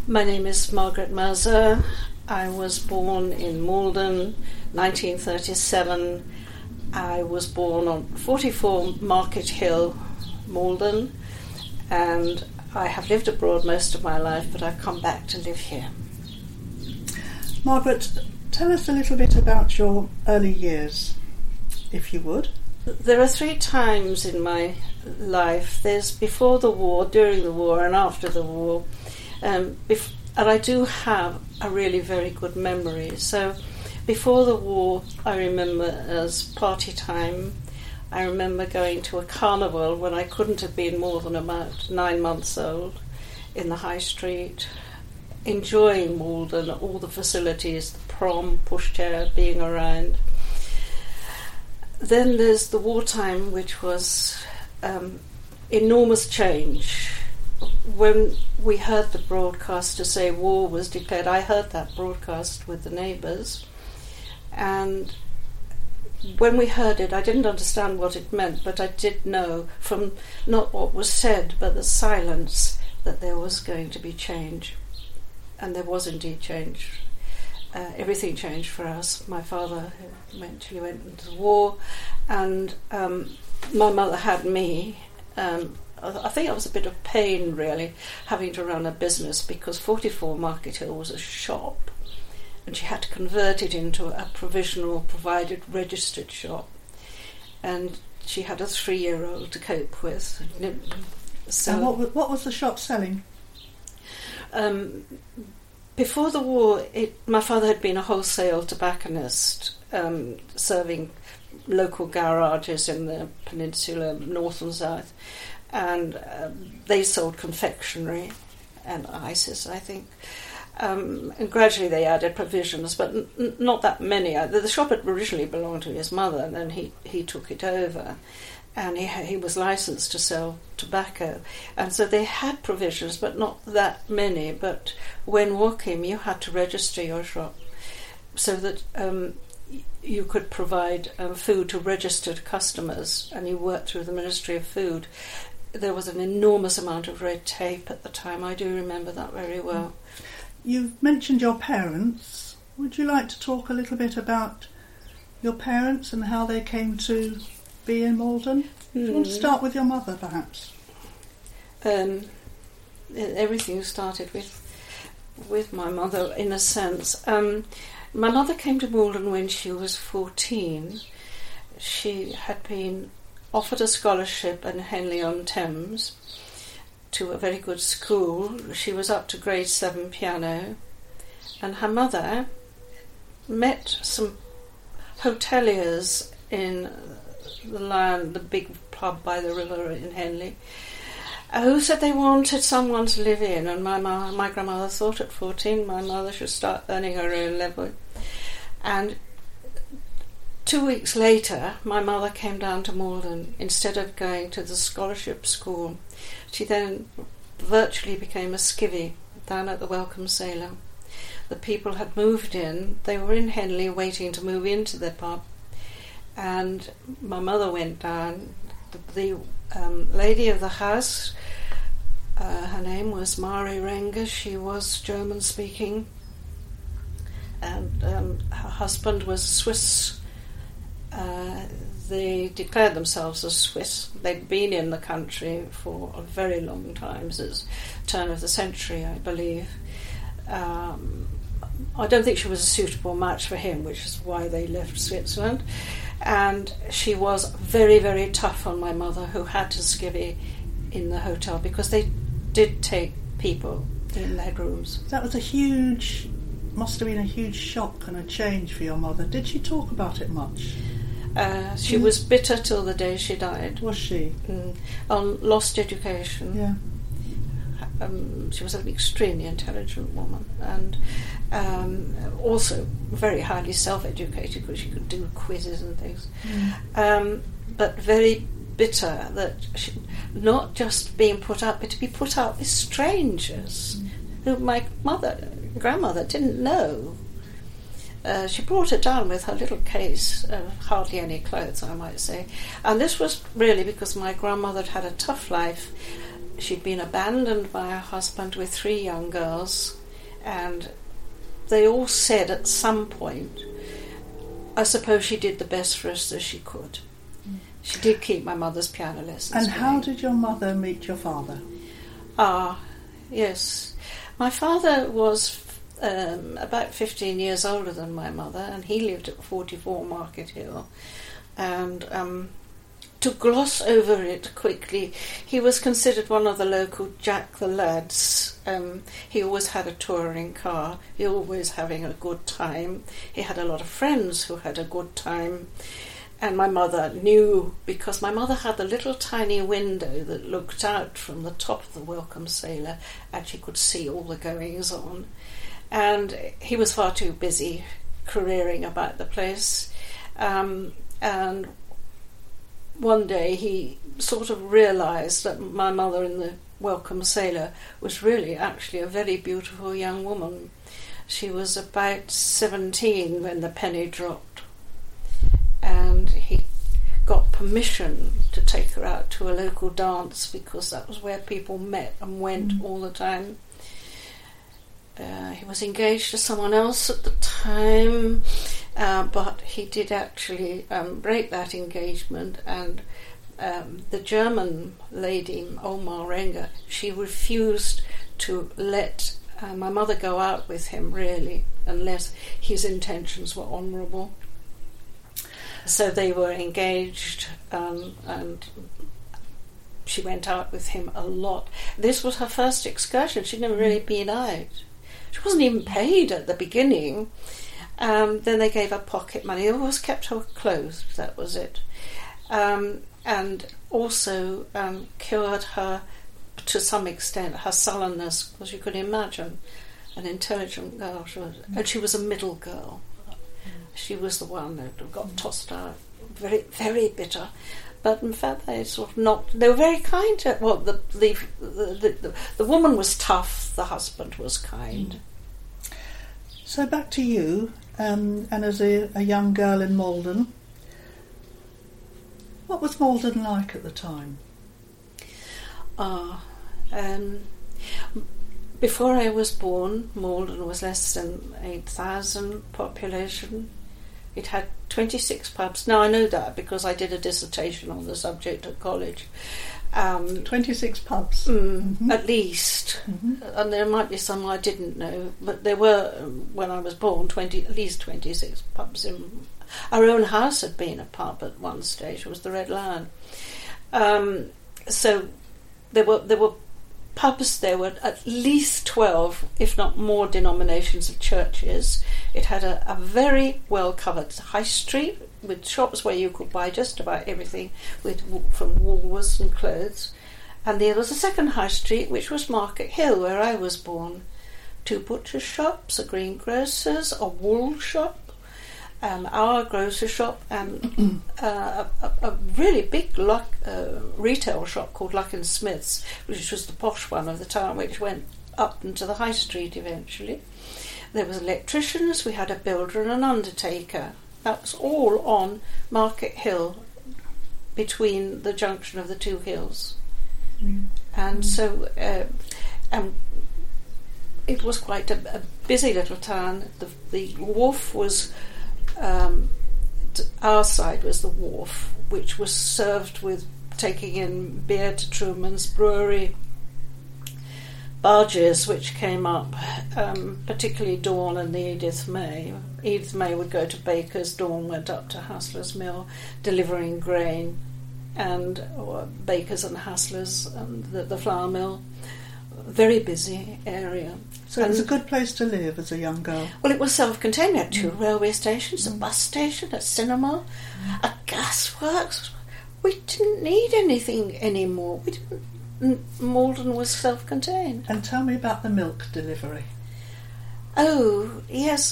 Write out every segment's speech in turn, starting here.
My name is Margaret Mercer. I was born in Malden, 1937. I was born on 44 Market Hill, Malden, and I have lived abroad most of my life, but I've come back to live here. Margaret, tell us a little bit about your early years, if you would. There are 3 times in my life. There's before the war, during the war, and after the war. And I do have a really very good memory. So before the war, I remember as party time. I remember going to a carnival when I couldn't have been more than about 9 months old in the high street, enjoying Malden, all the facilities, the prom, pushchair, being around. Then there's the wartime, which was enormous change. When we heard the broadcast to say war was declared, I heard that broadcast with the neighbours, and when we heard it, I didn't understand what it meant, but I did know from not what was said, but the silence, that there was going to be change. And there was indeed change. Everything changed for us. My father eventually went into the war, and my mother had me. I think it was a bit of pain, really, having to run a business, because 44 Market Hill was a shop, and she had to convert it into a provisional, provided, registered shop. And she had a 3-year-old to cope with. So, and what was the shop selling? Before the war, my father had been a wholesale tobacconist, serving local garages in the peninsula, north and south, and they sold confectionery and ices, I think. And gradually they added provisions, but not that many. The shop had originally belonged to his mother, and then he took it over, and he was licensed to sell tobacco. And so they had provisions, but not that many. But when war came, you had to register your shop so that you could provide food to registered customers, and you worked through the Ministry of Food. There was an enormous amount of red tape at the time. I do remember that very well. You've mentioned your parents. Would you like to talk a little bit about your parents and how they came to be in Malden? Do you want to start with your mother, perhaps? Everything started with my mother, in a sense. My mother came to Malden when she was 14. She had been offered a scholarship in Henley-on-Thames to a very good school. She was up to grade 7 piano, and her mother met some hoteliers in the Lion, the big pub by the river in Henley, who said they wanted someone to live in. And my grandmother thought at 14 my mother should start earning her own living. And 2 weeks later, my mother came down to Malden instead of going to the scholarship school. She then virtually became a skivvy down at the Welcome Sailor. The people had moved in. They were in Henley waiting to move into the pub. And my mother went down. The lady of the house, her name was Mari Renger. She was German speaking. And her husband was Swiss. They declared themselves as Swiss. They'd been in the country for a very long time, since the turn of the century, I believe. I don't think she was a suitable match for him, which is why they left Switzerland. And she was very, very tough on my mother, who had to skivvy in the hotel, because they did take people in their rooms. That was must have been a huge shock and a change for your mother. Did she talk about it much? She was bitter till the day she died. Was she? On lost education. Yeah. She was an extremely intelligent woman, and also very highly self-educated, because she could do quizzes and things. But very bitter that she, not just being put up, but to be put up with strangers who my grandmother didn't know. She brought it down with her little case of hardly any clothes, I might say. And this was really because my grandmother had had a tough life, she'd been abandoned by her husband with 3 young girls, and they all said at some point, I suppose she did the best for us that she could. She did keep my mother's piano lessons. And how did your mother meet your father? Yes. My father was about 15 years older than my mother, and he lived at 44 Market Hill. And to gloss over it quickly, he was considered one of the local Jack the Lads. He always had a touring car, he always having a good time. He had a lot of friends who had a good time. And my mother knew, because my mother had a little tiny window that looked out from the top of the Welcome Sailor, and she could see all the goings on. And he was far too busy careering about the place. And one day he sort of realised that my mother in the Welcome Sailor was really actually a very beautiful young woman. She was about 17 when the penny dropped. And he got permission to take her out to a local dance, because that was where people met and went all the time. He was engaged to someone else at the time, but he did actually break that engagement, and the German lady, Oma Renger, she refused to let my mother go out with him, really, unless his intentions were honourable. So they were engaged, and she went out with him a lot. This was her first excursion. She'd never really been out. She wasn't even paid at the beginning. Then they gave her pocket money. They always kept her clothed, that was it. And also cured her, to some extent, her sullenness, because you could imagine an intelligent girl. And she was a middle girl. She was the one that got tossed out, very, very bitter. But in fact, they sort of knocked. They were very kind to. Well, the woman was tough. The husband was kind. So back to you, and as a young girl in Malden, what was Malden like at the time? Before I was born, Malden was less than 8,000 population. It had 26 pubs. Now I know that because I did a dissertation on the subject at college. 26 pubs? At least. And there might be some I didn't know, but there were, when I was born, at least 26 pubs. Our own house had been a pub at one stage. It was the Red Lion. So there were pubs. There were at least 12, if not more, denominations of churches. It had a very well covered high street with shops where you could buy just about everything, from Woolworths and clothes. And there was a second high street, which was Market Hill, where I was born. 2 butcher shops, a greengrocer's, a wool shop, our grocery shop, and a really big retail shop called Luck and Smith's, which was the posh one of the town, which went up into the high street eventually. There was electricians, we had a builder and an undertaker. That was all on Market Hill, between the junction of the 2 hills. And so it was quite a busy little town. The wharf was, our side was the wharf, which was served with taking in beer to Truman's Brewery, barges which came up, particularly Dawn and the Edith May. Edith May would go to Baker's, Dawn went up to Hassler's Mill, delivering grain, and Baker's and Hassler's and the flour mill. Very busy area. So it was a good place to live as a young girl? Well, it was self-contained. We had 2 railway stations, a bus station, a cinema, a gasworks. We didn't need anything anymore. Malden was self-contained. And tell me about the milk delivery. Oh, yes.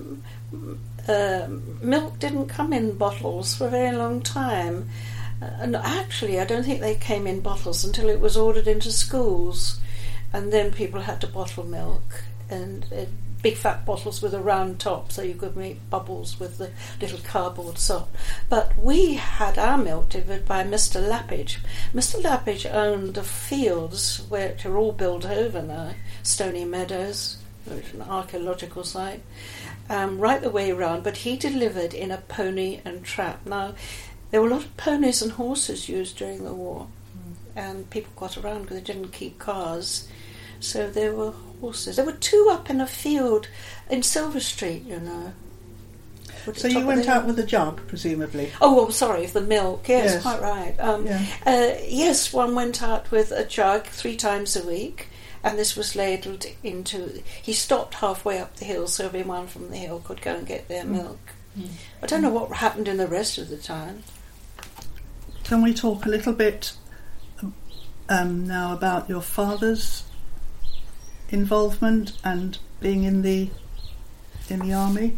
Milk didn't come in bottles for a very long time. And actually, I don't think they came in bottles until it was ordered into schools. And then people had to bottle milk. and big fat bottles with a round top so you could make bubbles with the little cardboard salt. But we had our milk delivered by Mr. Lappage. Mr. Lappage owned the fields which are all built over now, Stony Meadows, which is an archaeological site, right the way around, but he delivered in a pony and trap. Now, there were a lot of ponies and horses used during the war, and people got around because they didn't keep cars, so there were horses. There were 2 up in a field in Silver Street, you know. So you went out with a jug, presumably? Oh, sorry, the milk. Yes, quite right. Yeah. Yes, one went out with a jug 3 times a week, and this was ladled into... He stopped halfway up the hill so everyone from the hill could go and get their milk. I don't know what happened in the rest of the time. Can we talk a little bit now about your father's involvement and being in the army?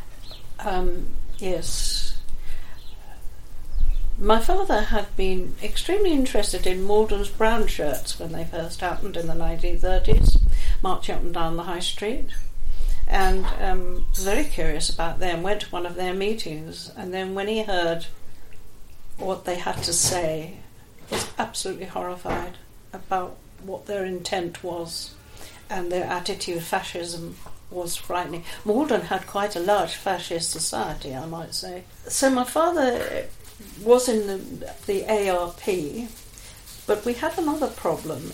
Yes. My father had been extremely interested in Malden's brown shirts when they first happened in the 1930s, marching up and down the High Street, and was very curious about them, went to one of their meetings, and then when he heard what they had to say, was absolutely horrified about what their intent was, and their attitude. Fascism was frightening. Malden had quite a large fascist society, I might say. So my father was in the ARP, but we had another problem.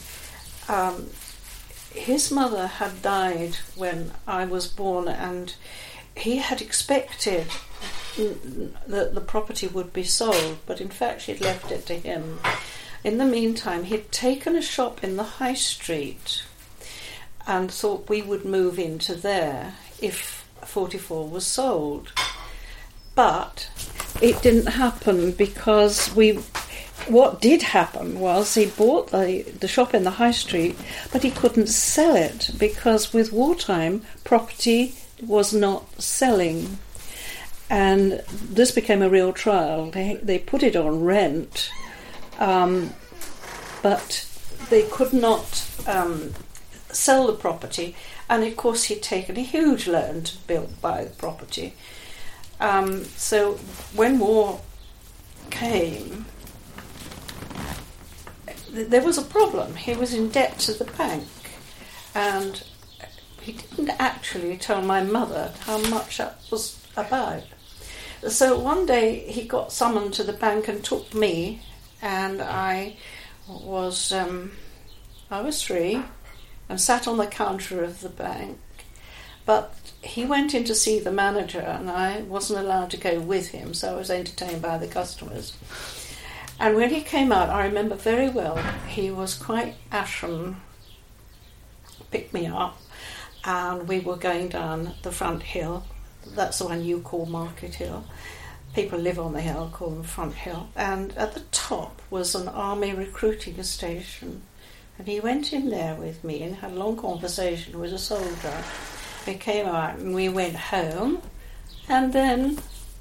His mother had died when I was born, and he had expected that the property would be sold, but in fact she'd left it to him. In the meantime, he'd taken a shop in the High Street and thought we would move into there if 44 was sold. But it didn't happen because what did happen was he bought the shop in the High Street, but he couldn't sell it because with wartime property was not selling. And this became a real trial. They put it on rent, but they could not sell the property. And of course he'd taken a huge loan to buy the property. So when war came, there was a problem. He was in debt to the bank, and he didn't actually tell my mother how much that was about. So one day he got summoned to the bank and took me, and I was 3 and sat on the counter of the bank. But he went in to see the manager, and I wasn't allowed to go with him, so I was entertained by the customers. And when he came out, I remember very well, he was quite ashen, picked me up, and we were going down the front hill. That's the one you call Market Hill. People live on the hill, call them Front Hill. And at the top was an army recruiting station. And he went in there with me and had a long conversation with a soldier. We came out and we went home. And then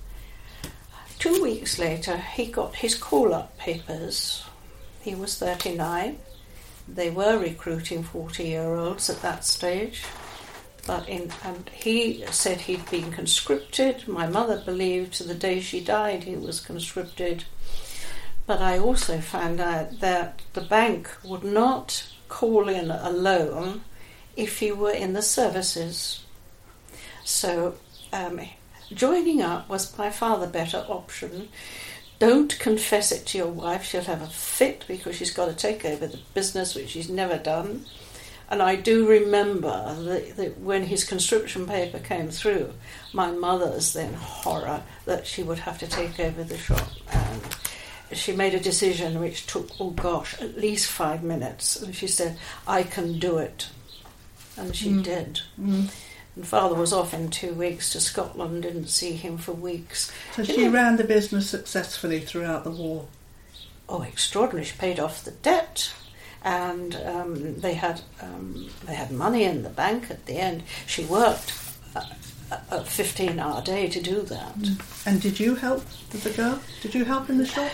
2 weeks later, he got his call-up papers. He was 39. They were recruiting 40-year-olds at that stage. And he said he'd been conscripted. My mother believed to the day she died he was conscripted. But I also found out that the bank would not call in a loan if you were in the services. So joining up was by far the better option. Don't confess it to your wife. She'll have a fit because she's got to take over the business, which she's never done. And I do remember that when his conscription paper came through, my mother's then horror that she would have to take over the shop. And she made a decision which took, at least 5 minutes. And she said, I can do it. And she did. Mm. And Father was off in 2 weeks to Scotland, didn't see him for weeks. So she ran the business successfully throughout the war? Oh, extraordinary. She paid off the debt. And they had money in the bank at the end. She worked a 15-hour day to do that. And did you help with the girl? Did you help in the shop?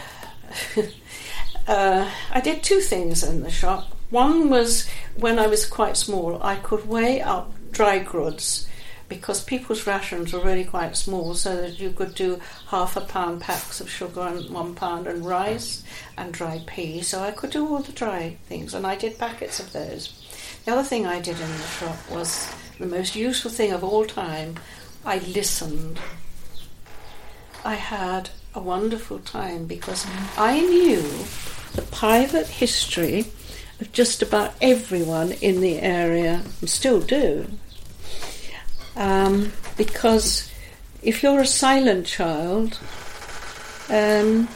I did 2 things in the shop. One was when I was quite small, I could weigh up dry goods, because people's rations were really quite small, so that you could do £0.5 pound packs of sugar and £1 and rice and dry peas. So I could do all the dry things, and I did packets of those. The other thing I did in the shop was the most useful thing of all time. I listened. I had a wonderful time because I knew the private history of just about everyone in the area, and still do. Because if you're a silent child, no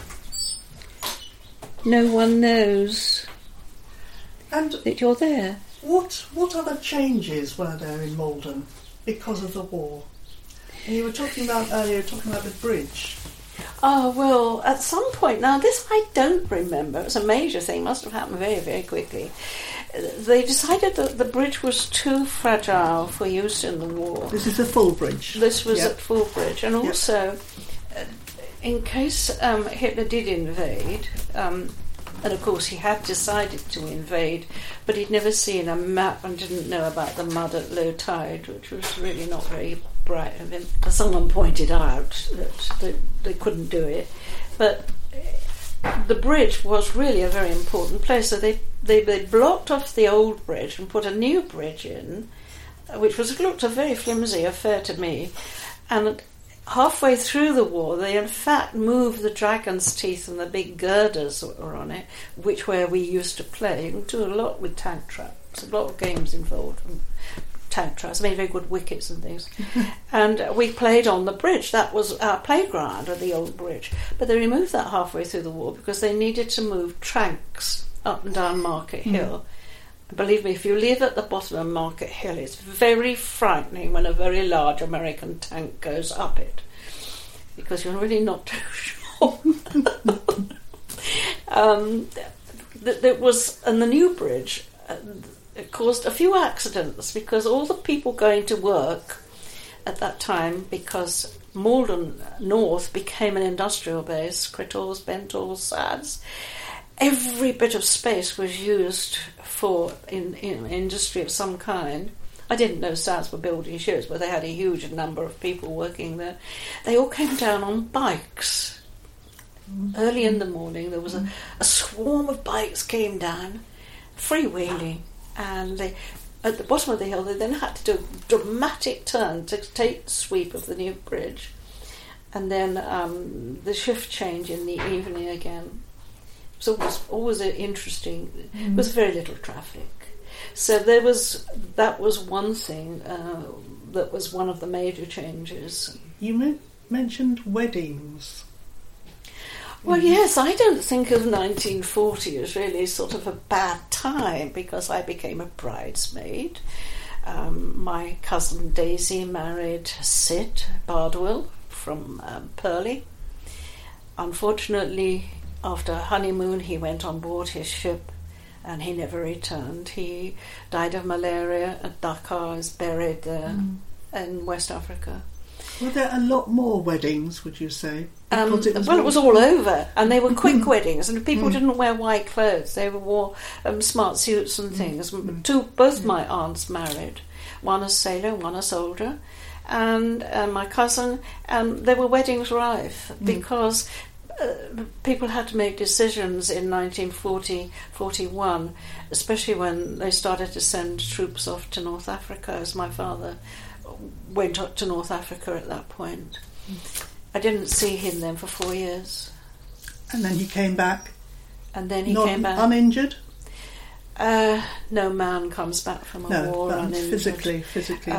one knows that you're there. What other changes were there in Malden because of the war? And you were talking about earlier, the bridge. Oh, well, at some point, now this I don't remember, it's a major thing, must have happened very, very quickly. They decided that the bridge was too fragile for use in the war. This is a full bridge. This was at Full Bridge, and also, in case Hitler did invade, and of course he had decided to invade, but he'd never seen a map and didn't know about the mud at low tide, which was really not very bright. I mean, someone pointed out that they couldn't do it, but the bridge was really a very important place, so they blocked off the old bridge and put a new bridge in, which looked a very flimsy affair to me, and halfway through the war they in fact moved the dragon's teeth and the big girders that were on it, which where we used to play. You can do a lot with tank traps, a lot of games involved in tank traps, made very good wickets and things. And we played on the bridge. That was our playground at the old bridge, but they removed that halfway through the war because they needed to move tranks up and down Market Hill. Believe me, if you live at the bottom of Market Hill, it's very frightening when a very large American tank goes up it, because you're really not too sure. There was, and the new bridge, it caused a few accidents because all the people going to work at that time, because Malden North became an industrial base, Crittals, Bentalls, Sads. Every bit of space was used for in industry of some kind. I didn't know Sads were building ships, but they had a huge number of people working there. They all came down on bikes. Early in the morning, there was a swarm of bikes came down, freewheeling, and they, at the bottom of the hill, they then had to do a dramatic turn to take the sweep of the new bridge, and then the shift change in the evening again. So it was always interesting. There was very little traffic. So that was one thing that was one of the major changes. You mentioned weddings. Well, yes, I don't think of 1940 as really sort of a bad time because I became a bridesmaid. My cousin Daisy married Sid Bardwell from Purley. Unfortunately, after a honeymoon, he went on board his ship and he never returned. He died of malaria at Dakar, is buried there in West Africa. Were there a lot more weddings, would you say? It was all over, and they were quick weddings, and people didn't wear white clothes. They wore smart suits and things. Both my aunts married, one a sailor, one a soldier, and my cousin, and there were weddings rife because people had to make decisions in 1940-41, especially when they started to send troops off to North Africa, as my father went up to North Africa at that point. I didn't see him then for 4 years. And then he came back? And then he came back. Uninjured? No man comes back from a war uninjured. Physically.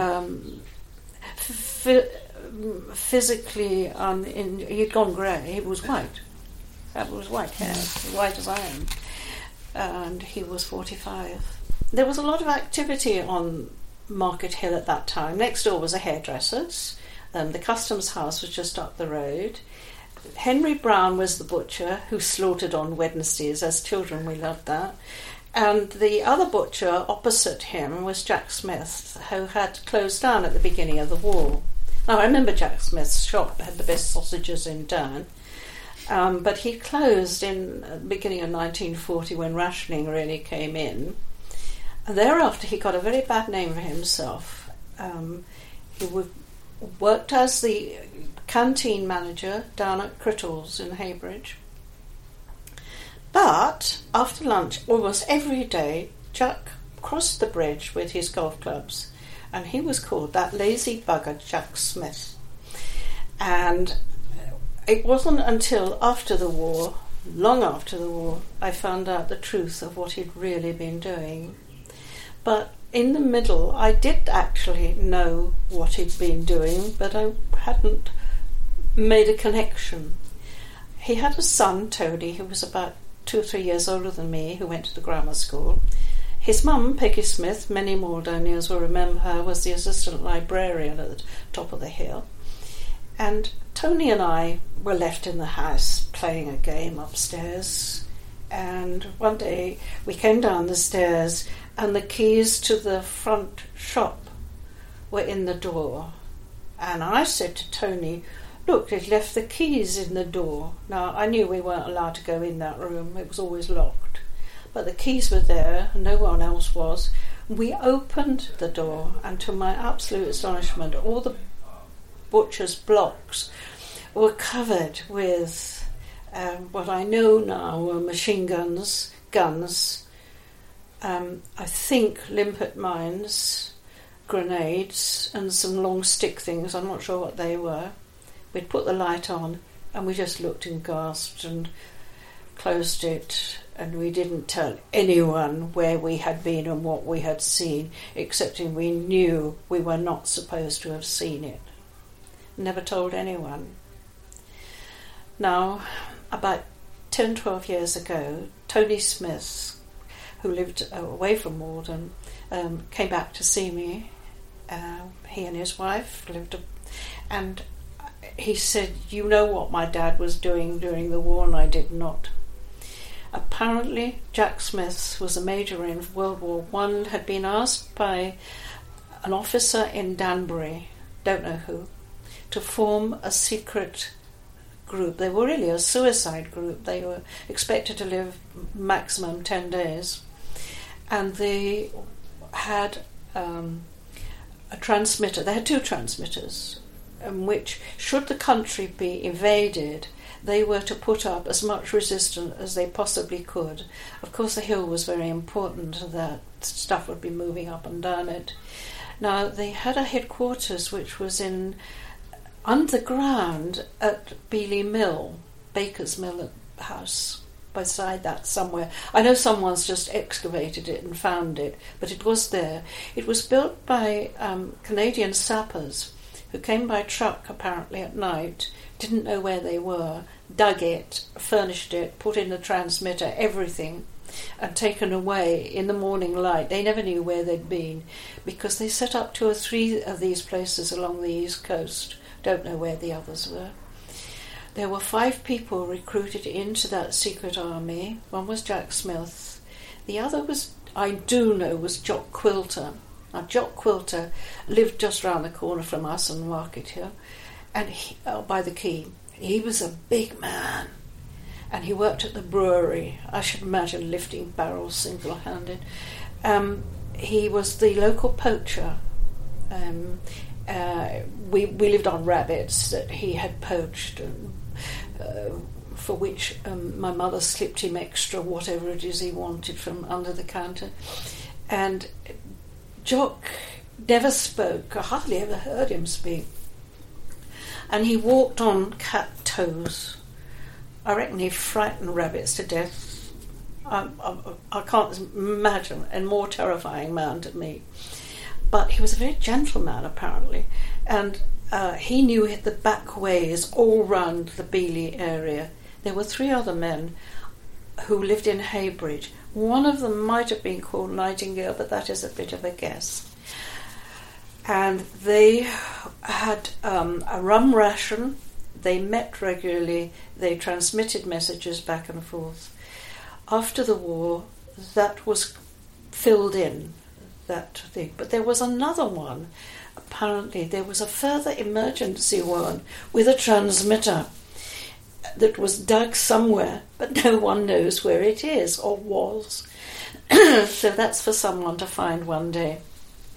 Physically, he'd gone grey. He was white. That was white hair, white as I am. And he was 45. There was a lot of activity on Market Hill at that time. Next door was a hairdresser's. The customs house was just up the road. Henry Brown was the butcher who slaughtered on Wednesdays. As children, we loved that. And the other butcher opposite him was Jack Smith, who had closed down at the beginning of the war. Now, I remember Jack Smith's shop had the best sausages in town, but he closed in the beginning of 1940 when rationing really came in. And thereafter, he got a very bad name for himself. He worked as the canteen manager down at Crittles in Heybridge. But after lunch, almost every day, Jack crossed the bridge with his golf clubs, and he was called that lazy bugger Jack Smith. And it wasn't until after the war, long after the war, I found out the truth of what he'd really been doing. But in the middle, I did actually know what he'd been doing, but I hadn't made a connection. He had a son, Tony, who was about 2 or 3 years older than me, who went to the grammar school. His mum, Peggy Smith, many Maldonians will remember her, was the assistant librarian at the top of the hill. And Tony and I were left in the house playing a game upstairs. And one day we came down the stairs and the keys to the front shop were in the door. And I said to Tony, "Look, they've left the keys in the door." Now, I knew we weren't allowed to go in that room. It was always locked. But the keys were there, and no one else was. We opened the door, and to my absolute astonishment, all the butcher's blocks were covered with what I know now were machine guns, I think limpet mines, grenades, and some long stick things. I'm not sure what they were. We'd put the light on, and we just looked and gasped and closed it, and we didn't tell anyone where we had been and what we had seen, excepting we knew we were not supposed to have seen it. Never told anyone. Now, about 10, 12 years ago, Tony Smith, who lived away from Malden, came back to see me. He and his wife lived, and he said, "You know what my dad was doing during the war," and I did not. Apparently, Jack Smith was a major in World War I, had been asked by an officer in Danbury, don't know who, to form a secret group. They were really a suicide group. They were expected to live maximum 10 days. And they had a transmitter. They had 2 transmitters, in which, should the country be invaded, they were to put up as much resistance as they possibly could. Of course, the hill was very important, that stuff would be moving up and down it. Now, they had a headquarters which was underground at Beeley Mill, Baker's Mill House, beside that somewhere. I know someone's just excavated it and found it, but it was there. It was built by Canadian sappers who came by truck apparently at night, didn't know where they were, dug it, furnished it, put in the transmitter, everything, and taken away in the morning light. They never knew where they'd been, because they set up 2 or 3 of these places along the east coast. Don't know where the others were. There were 5 people recruited into that secret army. One was Jack Smith. The other was, I do know, was Jock Quilter. Now, Jock Quilter lived just round the corner from us on Market Hill, and by the quay. He was a big man, and he worked at the brewery. I should imagine lifting barrels single-handed. He was the local poacher. We lived on rabbits that he had poached, and for which my mother slipped him extra whatever it is he wanted from under the counter. And Jock never spoke. I hardly ever heard him speak. And he walked on cat toes. I reckon he frightened rabbits to death. I can't imagine a more terrifying man to me. But he was a very gentle man, apparently. And he knew the back ways all round the Beeley area. There were 3 other men who lived in Heybridge. One of them might have been called Nightingale, but that is a bit of a guess. And they had a rum ration. They met regularly. They transmitted messages back and forth. After the war, that was filled in, that thing. But there was another one. Apparently, there was a further emergency one with a transmitter that was dug somewhere, but no one knows where it is or was. So that's for someone to find one day.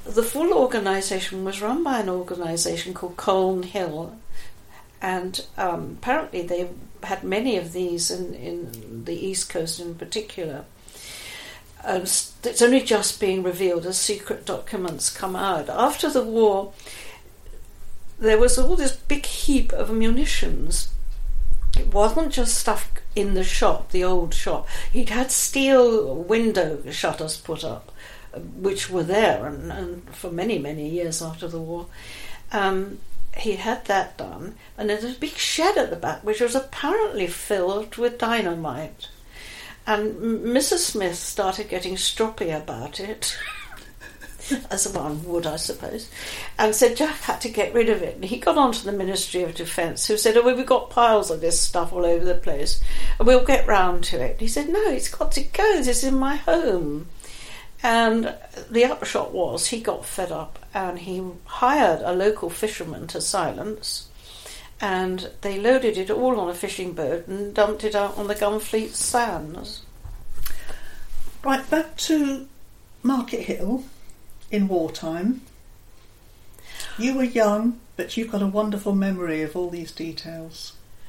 the full organisation was run by an organisation called Colne Hill, and apparently they had many of these in the East Coast in particular. It's only just being revealed as secret documents come out. After the war, there was all this big heap of munitions. It wasn't just stuff in the shop, the old shop. He'd had steel window shutters put up, which were there and for many, many years after the war. He had that done, and there's a big shed at the back which was apparently filled with dynamite. And Mrs. Smith started getting stroppy about it, as one would, I suppose, and said Jack had to get rid of it. And he got on to the Ministry of Defence, who said, we've got piles of this stuff all over the place, and we'll get round to it. And he said, no, it's got to go, this is in my home. And the upshot was he got fed up and he hired a local fisherman to silence, and they loaded it all on a fishing boat and dumped it out on the Gunfleet sands. Right, back to Market Hill in wartime. You were young, but you've got a wonderful memory of all these details.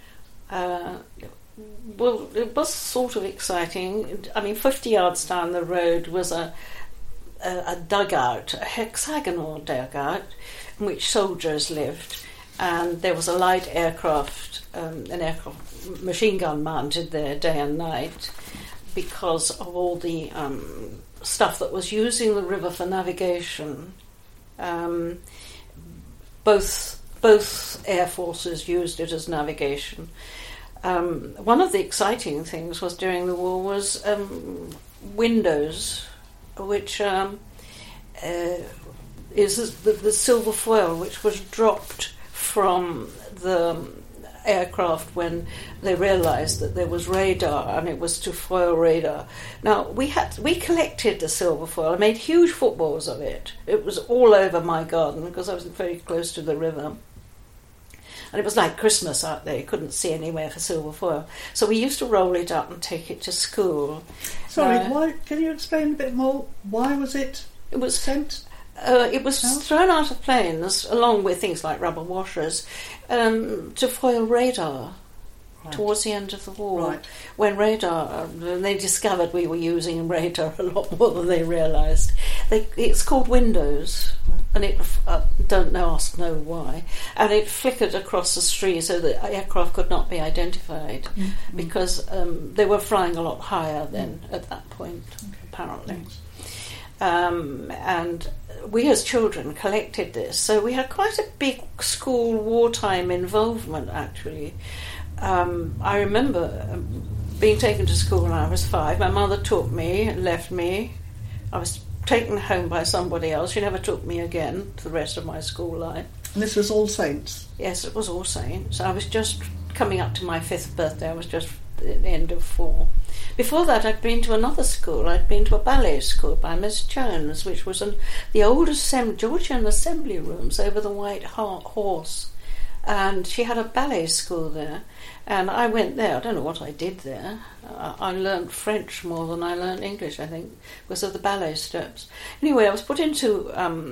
Well, it was sort of exciting. I mean, 50 yards down the road was a dugout, a hexagonal dugout, in which soldiers lived, and there was a light aircraft, an aircraft machine gun mounted there day and night, because of all the stuff that was using the river for navigation. Both air forces used it as navigation. One of the exciting things was during the war was Windows, which is the silver foil which was dropped from the aircraft when they realised that there was radar, and it was to foil radar. Now we collected the silver foil. I made huge footballs of it. It was all over my garden because I was very close to the river. And it was like Christmas out there. You couldn't see anywhere for silver foil. So we used to roll it up and take it to school. Sorry, why? Can you explain a bit more? Why was it sent? It was thrown out of planes, along with things like rubber washers, to foil radar. Right. Towards the end of the war. Right. When they discovered we were using radar a lot more than they realised. It's called Windows. And it, don't know why, and it flickered across the street so that aircraft could not be identified, because they were flying a lot higher then at that point, apparently. And we as children collected this, so we had quite a big school wartime involvement, actually. I remember being taken to school when I was 5. My mother took me and left me. I was taken home by somebody else. She never took me again for the rest of my school life. And this was All Saints? Yes, it was All Saints. I was just coming up to my 5th birthday. I was just at the end of 4. Before that, I'd been to another school. I'd been to a ballet school by Miss Jones, which was the old Georgian assembly rooms over the White Horse. And she had a ballet school there. And I went there. I don't know what I did there. I learned French more than I learned English, I think, because of the ballet steps. Anyway, I was put into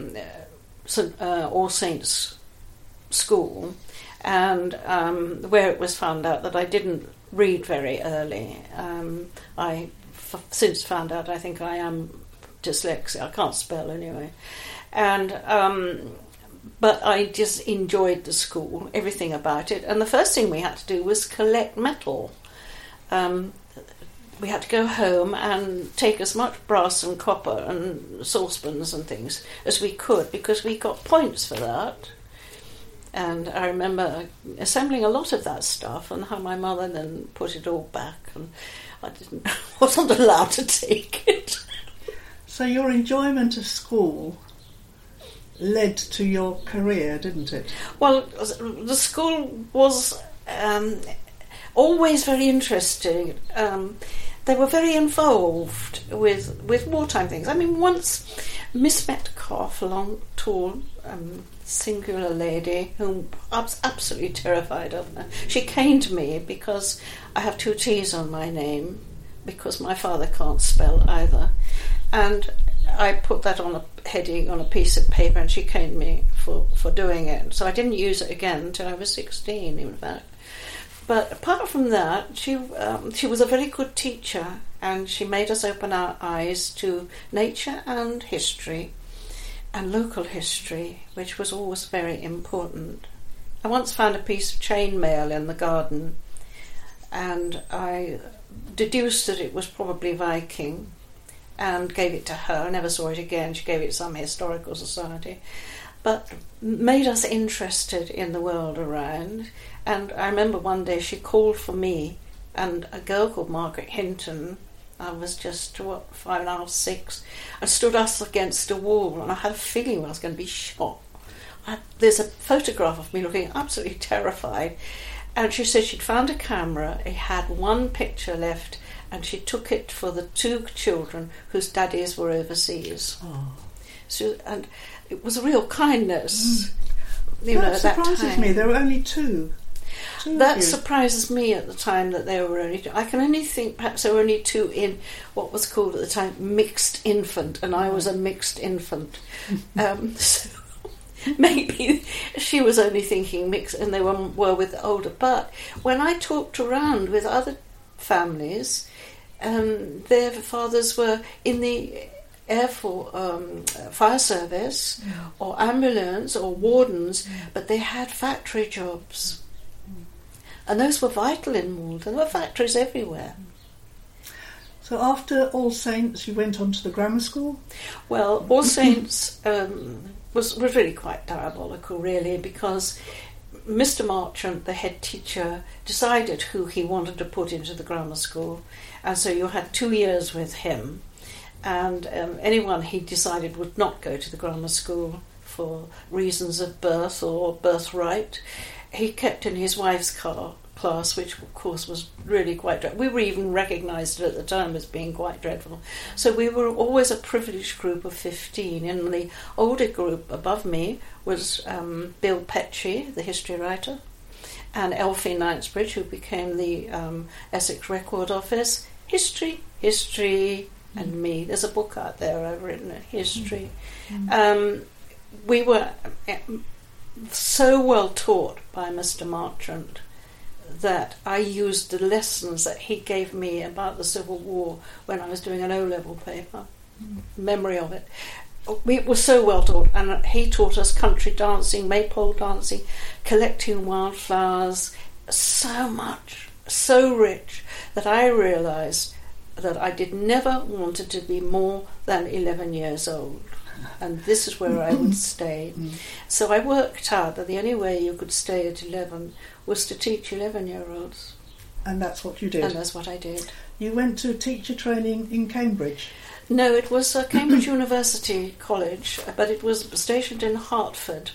All Saints School, and where it was found out that I didn't read very early. I since found out I think I am dyslexic. I can't spell anyway. And but I just enjoyed the school, everything about it. And the first thing we had to do was collect metal. We had to go home and take as much brass and copper and saucepans and things as we could, because we got points for that. And I remember assembling a lot of that stuff, and how my mother then put it all back, and I wasn't allowed to take it. So your enjoyment of school led to your career, didn't it? Well, the school was always very interesting. They were very involved with wartime things. I mean, once Miss Metcalf, a long, tall, singular lady, whom I was absolutely terrified of her, she caned me because I have 2 T's on my name, because my father can't spell either. And I put that on a heading on a piece of paper, and she caned me for doing it. So I didn't use it again until I was 16, in fact. But apart from that, she was a very good teacher, and she made us open our eyes to nature and history, and local history, which was always very important. I once found a piece of chainmail in the garden, and I deduced that it was probably Viking, and gave it to her. I never saw it again. She gave it to some historical society, but made us interested in the world around. And I remember one day she called for me and a girl called Margaret Hinton. I was just, 5.5, 6. I stood us against a wall, and I had a feeling I was going to be shot. There's a photograph of me looking absolutely terrified. And she said she'd found a camera. It had one picture left, and she took it for the 2 children whose daddies were overseas. Oh. So, and it was a real kindness. That surprises me. There were only 2. That surprises me at the time that there were only 2. I can only think perhaps there were only 2 in what was called at the time mixed infant, and I was a mixed infant. So maybe she was only thinking mixed, and they were with older. But when I talked around with other families, their fathers were in the fire service or ambulance or wardens, but they had factory jobs. And those were vital in Malden. There were factories everywhere. So after All Saints, you went on to the grammar school? Well, All Saints was really quite diabolical, really, because Mr. Marchant, the head teacher, decided who he wanted to put into the grammar school. And so you had 2 years with him. And anyone he decided would not go to the grammar school for reasons of birth or birthright, he kept in his wife's class, which of course was really quite dreadful. We were even recognised at the time as being quite dreadful. So we were always a privileged group of 15. In the older group above me was Bill Petchy, the history writer, and Elfie Knightsbridge, who became the Essex Record Office. History, and me. There's a book out there I've written, History. We were so well taught by Mr. Marchant that I used the lessons that he gave me about the Civil War when I was doing an O-level paper, memory of it. We were so well taught, and he taught us country dancing, maypole dancing, collecting wildflowers, so much, so rich, that I realised that I never wanted to be more than 11 years old. And this is where I would stay. So I worked out that the only way you could stay at 11 was to teach 11-year-olds. And that's what you did? And that's what I did. You went to teacher training in Cambridge? No, it was Cambridge University College, but it was stationed in Hertford.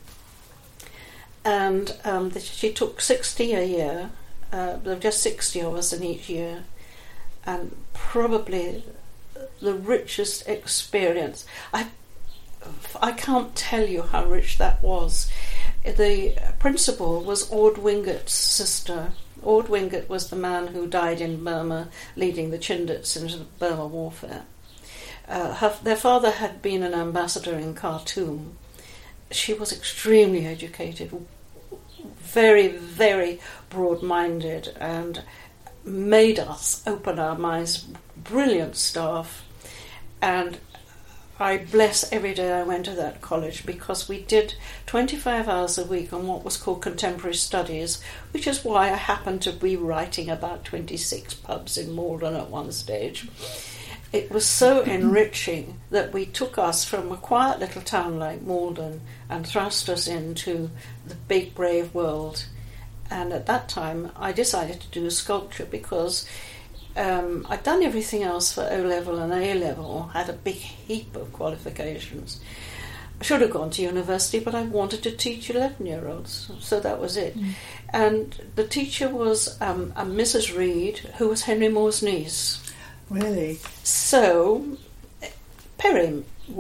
And she took 60 a year. There were just 60 of us in each year. And probably the richest experience. I can't tell you how rich that was. The principal was Ord Wingate's sister. Ord Wingate was the man who died in Burma, leading the Chindits into the Burma warfare. Their father had been an ambassador in Khartoum. She was extremely educated, very, very broad-minded, and made us open our minds. Brilliant staff. And I bless every day I went to that college, because we did 25 hours a week on what was called contemporary studies, which is why I happened to be writing about 26 pubs in Malden at one stage. It was so enriching that we took us from a quiet little town like Malden and thrust us into the big brave world. And at that time I decided to do sculpture because I'd done everything else for O-level and A-level, had a big heap of qualifications. I should have gone to university, but I wanted to teach 11-year-olds, so that was it. And the teacher was a Mrs. Reed, who was Henry Moore's niece. Really? So, Perry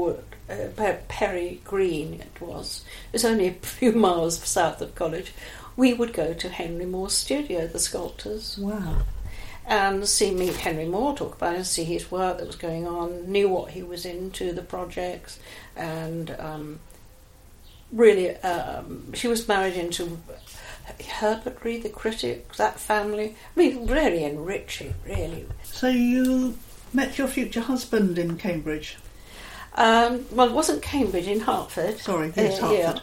Green it was. It's only a few miles south of college. We would go to Henry Moore's studio, the sculptors. Wow. and meet Henry Moore, talk about him, see his work that was going on, knew what he was into, the projects, and really, she was married into Herbert Reed, the critic, that family. I mean, really enriching, really. So you met your future husband in Cambridge? Well, it wasn't Cambridge, in Hertford. Sorry, yes, Hertford.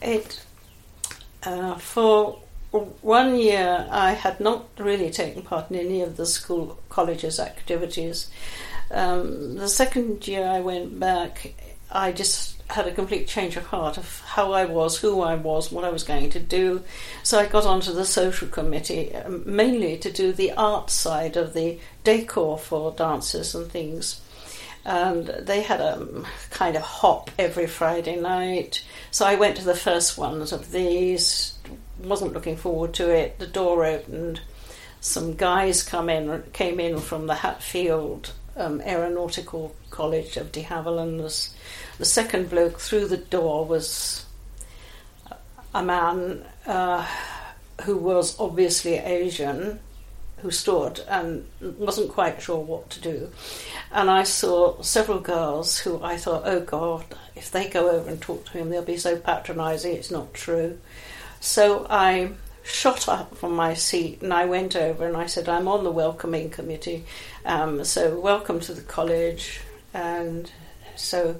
Yeah. For 1 year, I had not really taken part in any of the college's activities. The second year I went back, I just had a complete change of heart of how I was, who I was, what I was going to do. So I got onto the social committee, mainly to do the art side of the decor for dances and things. And they had a kind of hop every Friday night. So I went to the first ones of these, wasn't looking forward to it. The door opened, some guys came in from the Hatfield Aeronautical College of de Havilland. The second bloke through the door was a man who was obviously Asian, who stood and wasn't quite sure what to do. And I saw several girls who I thought, oh God, if they go over and talk to him, they'll be so patronising, it's not true. So I shot up from my seat and I went over and I said, I'm on the welcoming committee, so welcome to the college, and so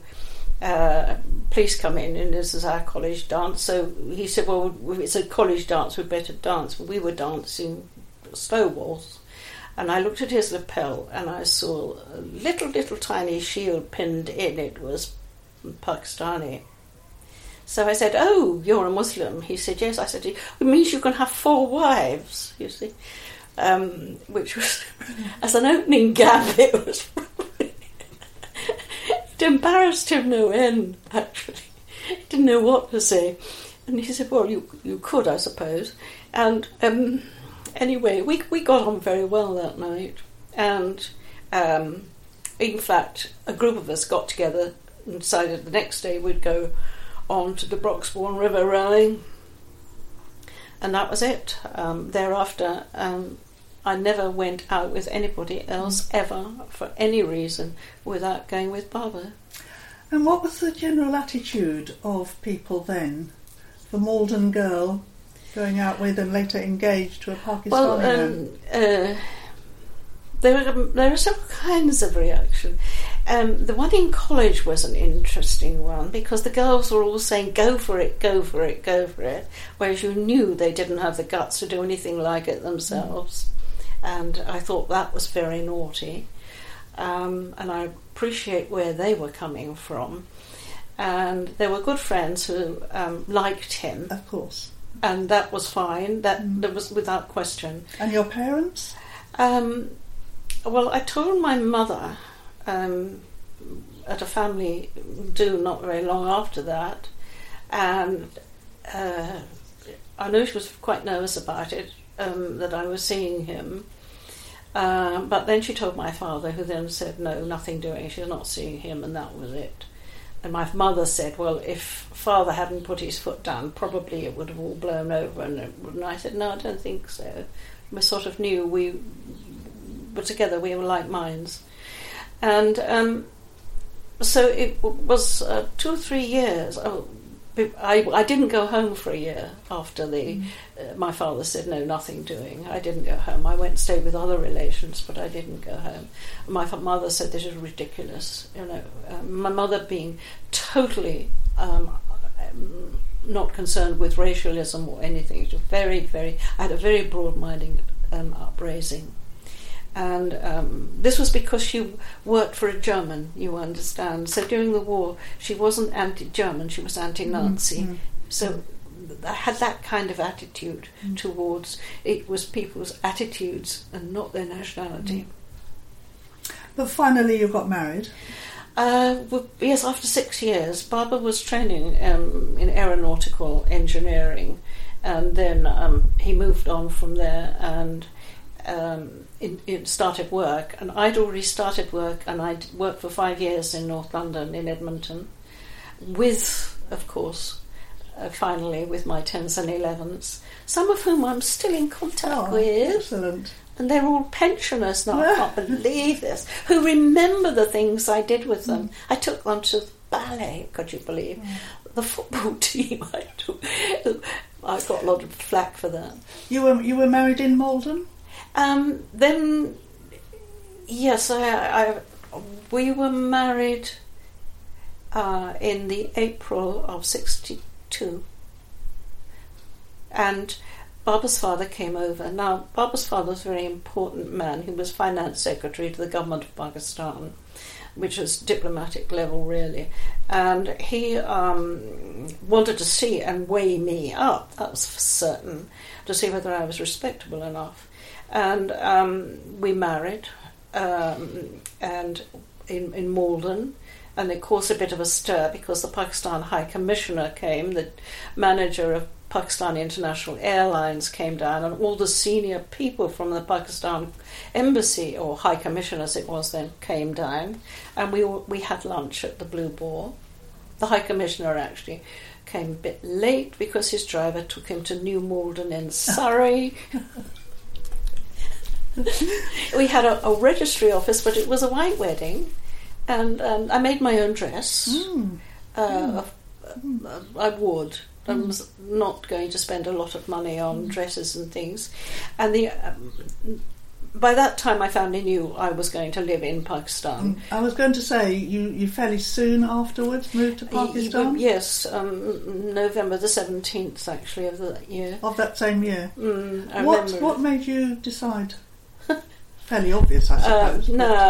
please come in, and this is our college dance. So he said, well, if it's a college dance, we'd better dance. We were dancing slow waltz, and I looked at his lapel and I saw a little tiny shield pinned in. It was Pakistani. So I said, oh, you're a Muslim? He said, yes. I said, it means you can have 4 wives, you see, which was, as an opening gag, it was probably, it embarrassed him no end, actually. He didn't know what to say. And he said, well, you could, I suppose. And anyway, we got on very well that night. And in fact, a group of us got together and decided the next day we'd go on to the Broxbourne River rowing, and that was it. Thereafter, I never went out with anybody else ever for any reason without going with Barbara. And what was the general attitude of people then? The Malden girl going out with and later engaged to a Pakistani man? There are several kinds of reaction. The one in college was an interesting one because the girls were all saying, go for it, go for it, go for it, whereas you knew they didn't have the guts to do anything like it themselves. And I thought that was very naughty. And I appreciate where they were coming from. And there were good friends who liked him. Of course. And that was fine. That was without question. And your parents? Well, I told my mother at a family do not very long after that, and I know she was quite nervous about it, that I was seeing him, but then she told my father, who then said, no, nothing doing, she's not seeing him, and that was it. And my mother said, well, if father hadn't put his foot down, probably it would have all blown over, and I said, no, I don't think so. We sort of knew we were together, we were like minds. And so it was 2 or 3 years. I didn't go home for a year after my father said no, nothing doing. I didn't go home. I went and stayed with other relations, but I didn't go home. My mother said this is ridiculous. My mother being totally not concerned with racialism or anything. She was very, very. I had a very broad-minded upraising. And this was because she worked for a German, you understand. So during the war, she wasn't anti-German, she was anti-Nazi. Mm-hmm. So I had that kind of attitude towards, it was people's attitudes and not their nationality. But finally you got married? Yes, after 6 years. Barbara was training in aeronautical engineering, and then he moved on from there, and it started work, and I'd already started work, and I'd worked for 5 years in North London, in Edmonton, with, of course, finally with my 10s and 11s, some of whom I'm still in contact with. Excellent. And they're all pensioners now, I can't believe this, who remember the things I did with them. I took them to the ballet, could you believe? The football team, I got a lot of flack for that. You were married in Malden? Then, yes, we were married in the April of 1962. And Baba's father came over. Now, Baba's father was a very important man. He was finance secretary to the government of Pakistan, which was diplomatic level, really. And he wanted to see and weigh me up, that was for certain, to see whether I was respectable enough. And we married, and in Malden. And it caused a bit of a stir because the Pakistan High Commissioner came, the manager of Pakistan International Airlines came down, and all the senior people from the Pakistan Embassy, or High Commission as it was then, came down, and we had lunch at the Blue Boar. The High Commissioner actually came a bit late because his driver took him to New Malden in Surrey. We had a registry office, but it was a white wedding, and I made my own dress. I would. I was not going to spend a lot of money on dresses and things. And by that time I finally knew I was going to live in Pakistan. I was going to say, you fairly soon afterwards moved to Pakistan? Yes, November the 17th actually of the year. Of that same year? What made you decide? Fairly obvious, I suppose.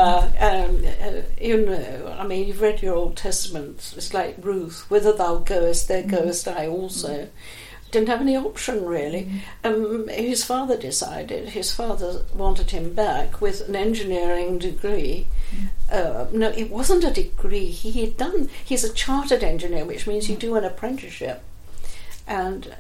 I mean, you've read your Old Testament. It's like Ruth, whither thou goest, there goest I also. Didn't have any option, really. His father decided. His father wanted him back with an engineering degree. No, it wasn't a degree. He's a chartered engineer, which means you do an apprenticeship. And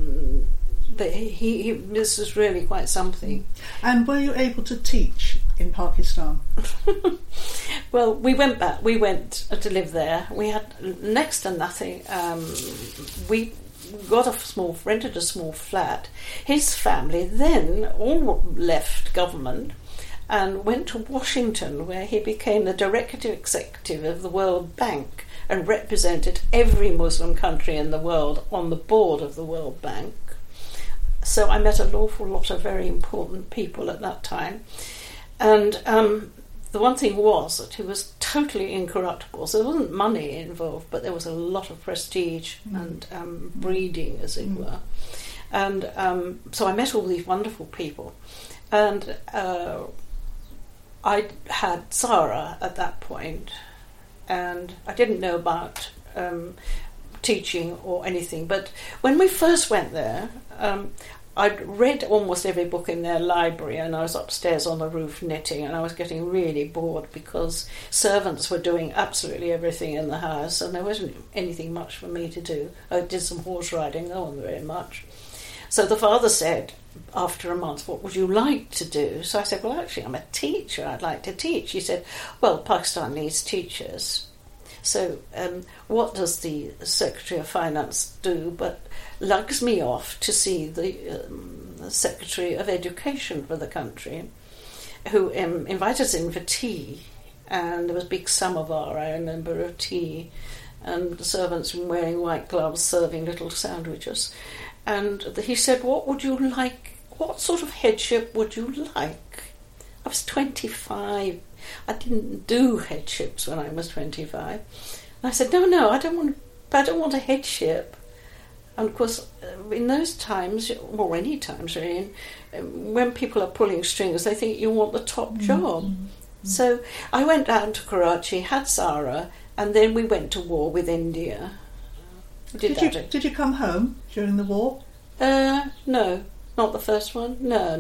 this is really quite something. And were you able to teach in Pakistan? Well, we went back. We went to live there. We had next to nothing. We rented a small flat. His family then all left government and went to Washington, where he became the director executive of the World Bank and represented every Muslim country in the world on the board of the World Bank. So I met an awful lot of very important people at that time. And the one thing was that he was totally incorruptible. So there wasn't money involved, but there was a lot of prestige and breeding, as it were. And so I met all these wonderful people. And I had Sarah at that point, and I didn't know about teaching or anything. But when we first went there, I'd read almost every book in their library, and I was upstairs on the roof knitting, and I was getting really bored because servants were doing absolutely everything in the house, and there wasn't anything much for me to do. I did some horse riding, no one very much. So the father said, after a month, what would you like to do? So I said, well, actually, I'm a teacher. I'd like to teach. He said, well, Pakistan needs teachers. So what does the Secretary of Finance do but lugs me off to see the Secretary of Education for the country, who invited us in for tea, and there was a big samovar, I remember, of tea, and the servants were wearing white gloves serving little sandwiches. And he said, what would you like? What sort of headship would you like? I was 25. I didn't do headships when I was 25. And I said, no, I don't want a headship. And of course, in those times, or any times really, when people are pulling strings, they think you want the top job. So I went down to Karachi, had Sarah, and then we went to war with India. Did you come home during the war? No. Not the first one? No.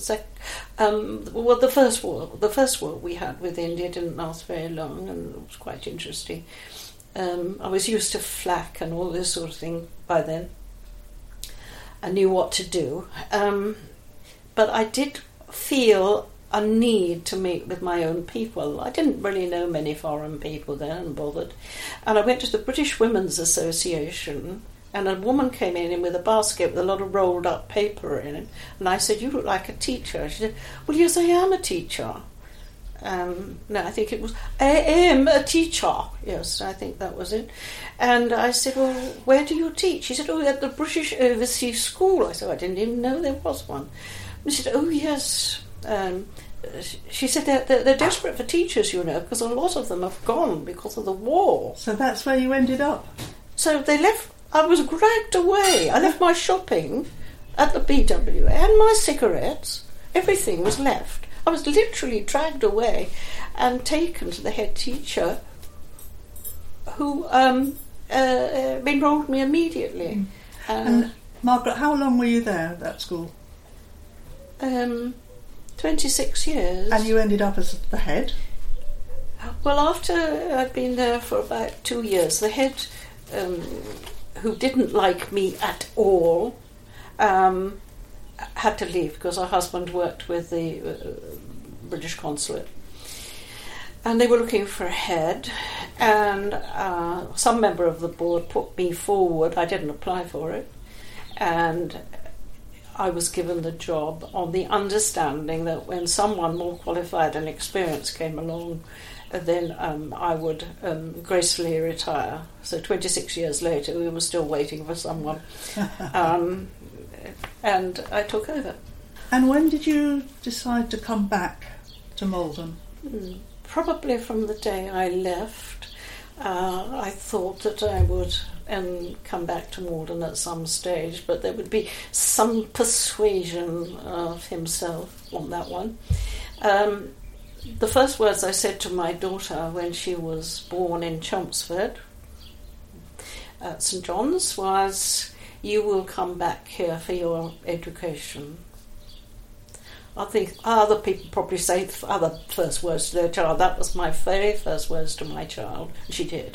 The first war we had with India didn't last very long, and it was quite interesting. I was used to flak and all this sort of thing by then. I knew what to do. But I did feel a need to meet with my own people. I didn't really know many foreign people then and bothered. And I went to the British Women's Association And a woman came in with a basket with a lot of rolled up paper in it. And I said, "You look like a teacher." She said, "Well, yes, I am a teacher." No, I think it was, "I am a teacher." Yes, I think that was it. And I said, "Well, where do you teach?" She said, "Oh, at the British Overseas School." I said, "I didn't even know there was one." And she said, "Oh, yes." She said, they're desperate for teachers, you know, because a lot of them have gone because of the war. So that's where you ended up? So they left. I was dragged away. I left my shopping at the BW and my cigarettes. Everything was left. I was literally dragged away and taken to the head teacher, who enrolled me immediately. And Margaret, how long were you there at that school? 26 years. And you ended up as the head? Well, after I'd been there for about 2 years, the head, who didn't like me at all, had to leave because her husband worked with the British consulate. And they were looking for a head, and some member of the board put me forward. I didn't apply for it, and I was given the job on the understanding that when someone more qualified and experienced came along, then I would gracefully retire. So 26 years later, we were still waiting for someone, and I took over. And when did you decide to come back to Malden? Probably from the day I left. I thought that I would come back to Malden at some stage, but there would be some persuasion of himself on that one. The first words I said to my daughter when she was born in Chelmsford at St John's was, "You will come back here for your education." I think other people probably say other first words to their child. That was my very first words to my child. She did.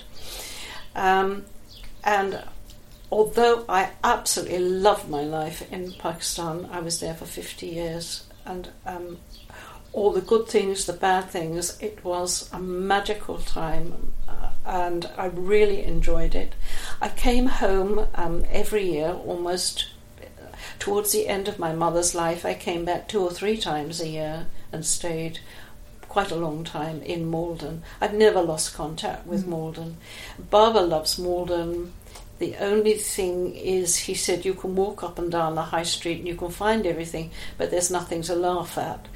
And although I absolutely loved my life in Pakistan, I was there for 50 years. And all the good things, the bad things, it was a magical time. And I really enjoyed it. I came home every year, almost towards the end of my mother's life. I came back 2 or 3 times a year and stayed quite a long time in Malden. I've never lost contact with Malden. Baba loves Malden. The only thing is, he said, you can walk up and down the high street and you can find everything, but there's nothing to laugh at.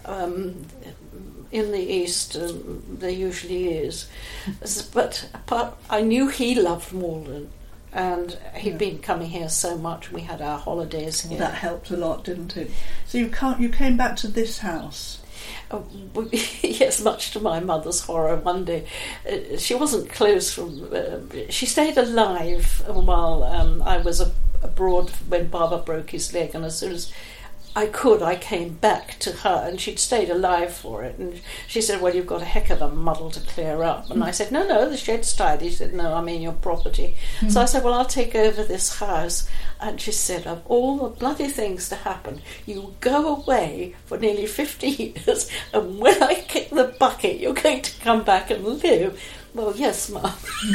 In the East, there usually is. But I knew he loved Malden. And he'd been coming here so much. We had our holidays here. That helped a lot, didn't it? So you came back to this house? Yes, much to my mother's horror. One day, she wasn't close from. She stayed alive while I was abroad when Baba broke his leg, and as soon as I came back to her, and she'd stayed alive for it. And she said, "Well, you've got a heck of a muddle to clear up." And I said, No, the shed's tidy. She said, "No, I mean your property." So I said, "Well, I'll take over this house." And she said, "Of all the bloody things to happen, you go away for nearly 50 years, and when I kick the bucket, you're going to come back and live." Well, yes, Mum.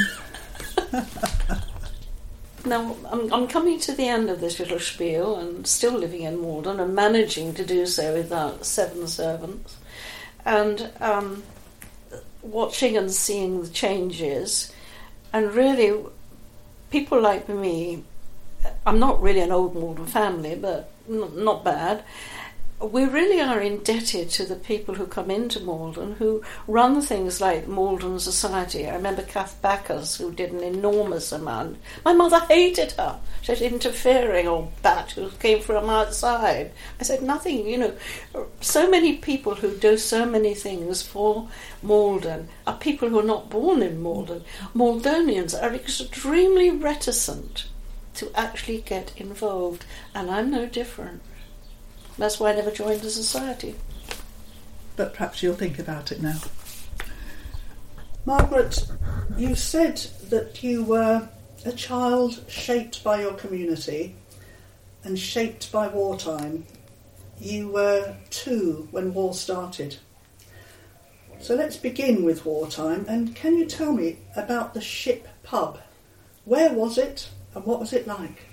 Now, I'm coming to the end of this little spiel and still living in Malden and managing to do so without 7 servants, and watching and seeing the changes. And really, people like me, I'm not really an old Malden family, but not bad. We really are indebted to the people who come into Malden, who run things like Malden Society. I remember Kath Backus, who did an enormous amount. My mother hated her. She was interfering, or bat who came from outside. I said, nothing, So many people who do so many things for Malden are people who are not born in Malden. Maldonians are extremely reticent to actually get involved, and I'm no different. That's why I never joined the society. But perhaps you'll think about it now. Margaret, you said that you were a child shaped by your community and shaped by wartime. You were 2 when war started. So let's begin with wartime, and can you tell me about the Ship Pub? Where was it And what was it like?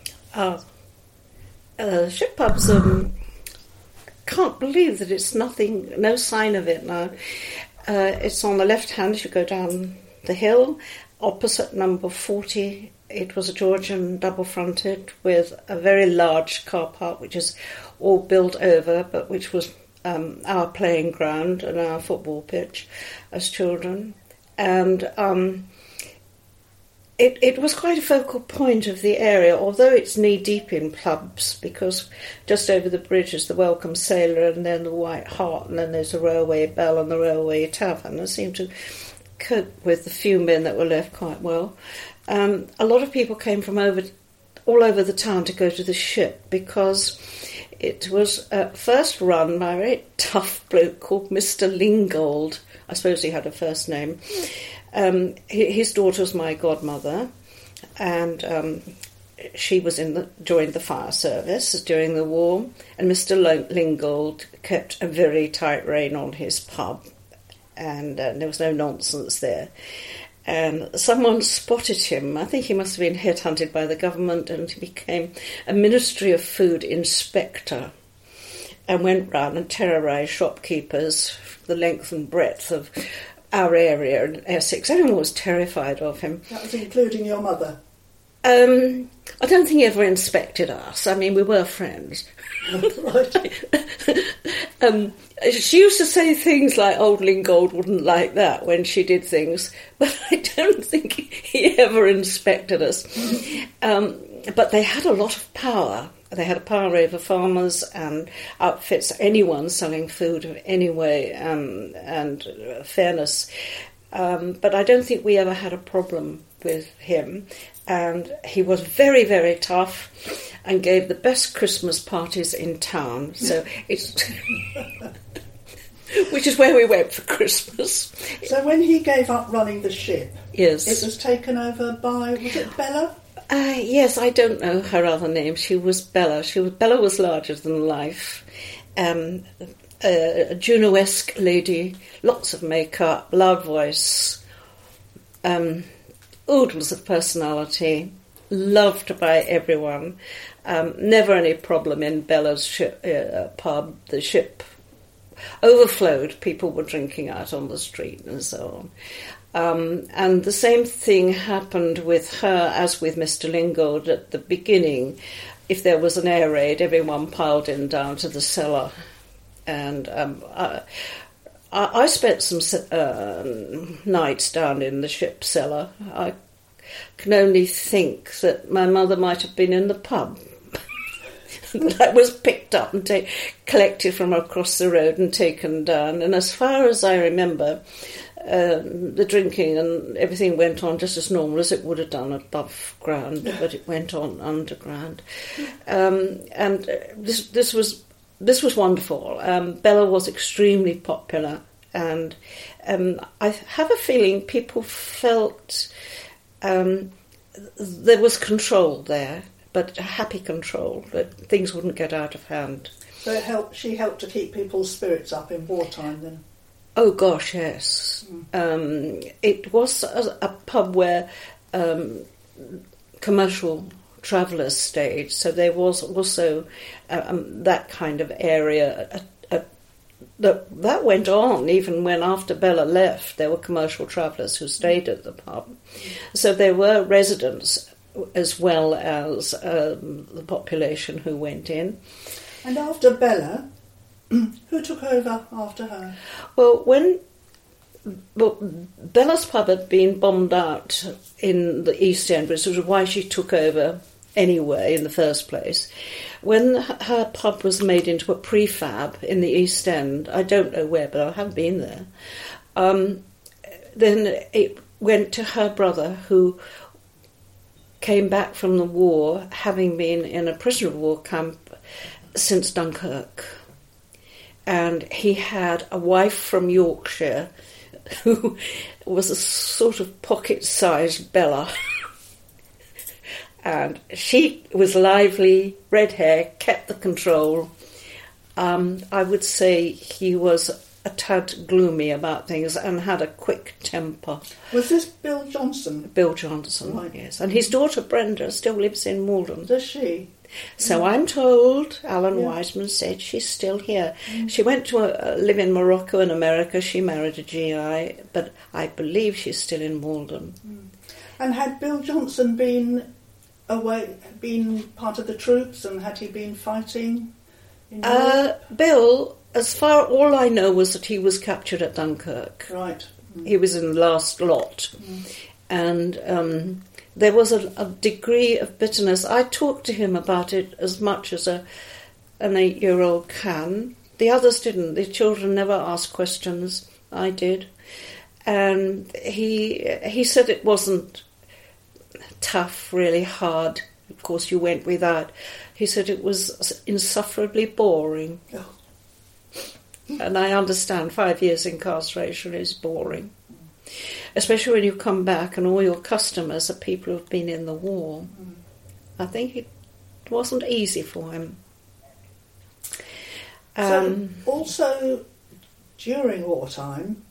Ship pubs, can't believe that it's nothing, no sign of it now. It's on the left hand as you go down the hill, opposite number 40. It was a Georgian double-fronted with a very large car park, which is all built over, but which was our playing ground and our football pitch as children. And it was quite a focal point of the area, although it's knee-deep in pubs, because just over the bridge is the Welcome Sailor and then the White Hart, and then there's the Railway Bell and the Railway Tavern. I seemed to cope with the few men that were left quite well. A lot of people came from all over the town to go to the Ship, because it was first run by a very tough bloke called Mr. Lingold. I suppose he had a first name. His daughter was my godmother, and she was joined the fire service during the war, and Mr. Lingold kept a very tight rein on his pub, and there was no nonsense there. And someone spotted him. I think he must have been headhunted by the government, and he became a Ministry of Food inspector and went round and terrorised shopkeepers the length and breadth of our area in Essex. Everyone was terrified of him. That was including your mother? I don't think he ever inspected us. I mean, we were friends. Right. She used to say things like old Lingold wouldn't like that when she did things, but I don't think he ever inspected us. But they had a lot of power. They had a power over farmers and outfits, anyone selling food of any way and fairness. But I don't think we ever had a problem with him. And he was very, very tough and gave the best Christmas parties in town. So it's... which is where we went for Christmas. So when he gave up running the Ship, yes, it was taken over by, was it Bella? Yes, I don't know her other name. She was Bella. Bella was larger than life. A Juno-esque lady, lots of makeup, loud voice, oodles of personality, loved by everyone. Never any problem in Bella's pub. The Ship overflowed. People were drinking out on the street and so on. And the same thing happened with her as with Mr. Lingold at the beginning. If there was an air raid, everyone piled in down to the cellar. And I spent some nights down in the Ship cellar. I can only think that my mother might have been in the pub. That was picked up and collected from across the road and taken down. And as far as I remember, the drinking and everything went on just as normal as it would have done above ground, but it went on underground. And this was wonderful. Bella was extremely popular, and I have a feeling people felt there was control there, but a happy control, that things wouldn't get out of hand. So she helped to keep people's spirits up in wartime then? Oh gosh, yes. It was a pub where commercial travellers stayed, so there was also that kind of area. That went on even when after Bella left, there were commercial travellers who stayed at the pub. So there were residents as well as the population who went in. And after Bella, who took over after her? Well, Bella's pub had been bombed out in the East End, which was why she took over anyway in the first place. When her pub was made into a prefab in the East End, I don't know where, but I have been there, then it went to her brother, who came back from the war, having been in a prisoner of war camp since Dunkirk. And he had a wife from Yorkshire who was a sort of pocket-sized Bella. And she was lively, red hair, kept the control. I would say he was a tad gloomy about things and had a quick temper. Was this Bill Johnson? Bill Johnson, Right. yes. And his daughter Brenda still lives in Malden. Does she? So I'm told, Alan Yeah. Wiseman said, she's still here. She went to live in Morocco and America. She married a GI, but I believe she's still in Malden. And had Bill Johnson been away, been part of the troops, and had he been fighting in Europe? Bill, as far all I know was that he was captured at Dunkirk. Right. He was in the last lot. And there was a degree of bitterness. I talked to him about it as much as an 8-year-old can. The others didn't. The children never asked questions. I did. And he said it wasn't tough, really hard. Of course, you went without. He said it was insufferably boring. Oh. And I understand 5 years incarceration is boring. Especially when you come back and all your customers are people who've been in the war. I think it wasn't easy for him. So also during wartime,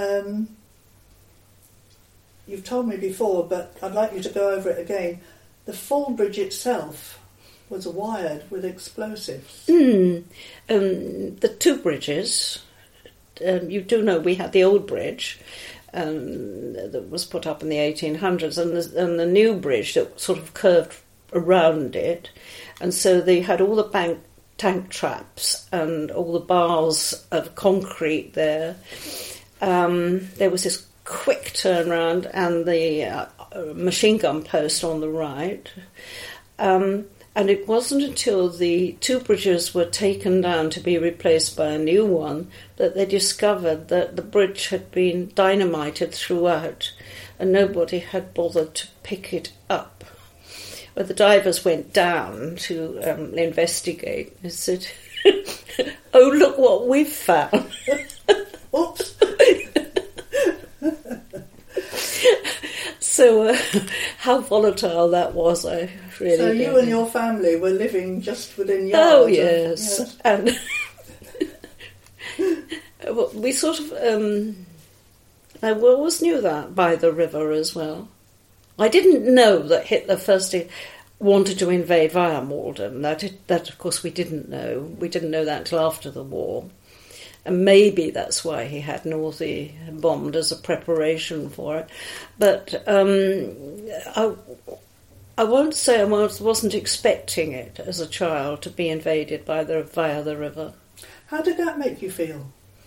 you've told me before, but I'd like you to go over it again. The Fall Bridge itself was wired with explosives. The two bridges, you do know we had the old bridge that was put up in the 1800s, and the new bridge that sort of curved around it, and so they had all the tank traps and all the bars of concrete there. There was this quick turnaround and the machine gun post on the right. And it wasn't until the two bridges were taken down to be replaced by a new one that they discovered that the bridge had been dynamited throughout and nobody had bothered to pick it up. But the divers went down to investigate and said, "Oh, look what we've found." Oops. So how volatile that was, I really So you don't and know. your family were living just within yards Oh, of- yes. And well, we sort of... I always knew that by the river as well. I didn't know that Hitler firstly wanted to invade via Malden. That, of course, we didn't know. We didn't know that until after the war. And maybe that's why he had Northey bombed as a preparation for it. But I won't say I wasn't expecting it as a child to be invaded via the river. How did that make you feel?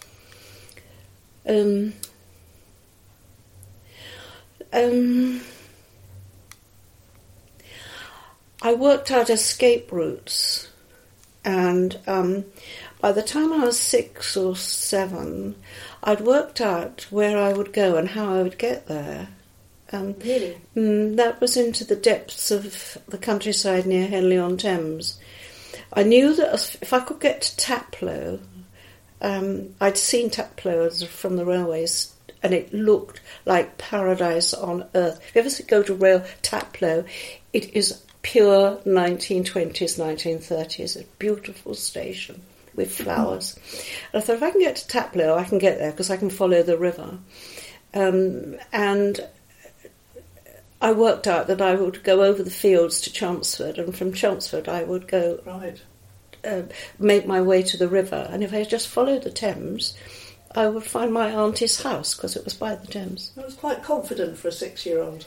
I worked out escape routes, and by the time I was 6 or 7, I'd worked out where I would go and how I would get there. Really? That was into the depths of the countryside near Henley-on-Thames. I knew that if I could get to Taplow, I'd seen Taplow from the railways, and it looked like paradise on earth. If you ever go to Taplow, it is pure 1920s, 1930s, a beautiful station with flowers. And I thought, if I can get to Taplow, I can get there because I can follow the river. And I worked out that I would go over the fields to Chelmsford, and from Chelmsford I would go make my way to the river. And if I just followed the Thames, I would find my auntie's house because it was by the Thames. I was quite confident for a 6-year-old.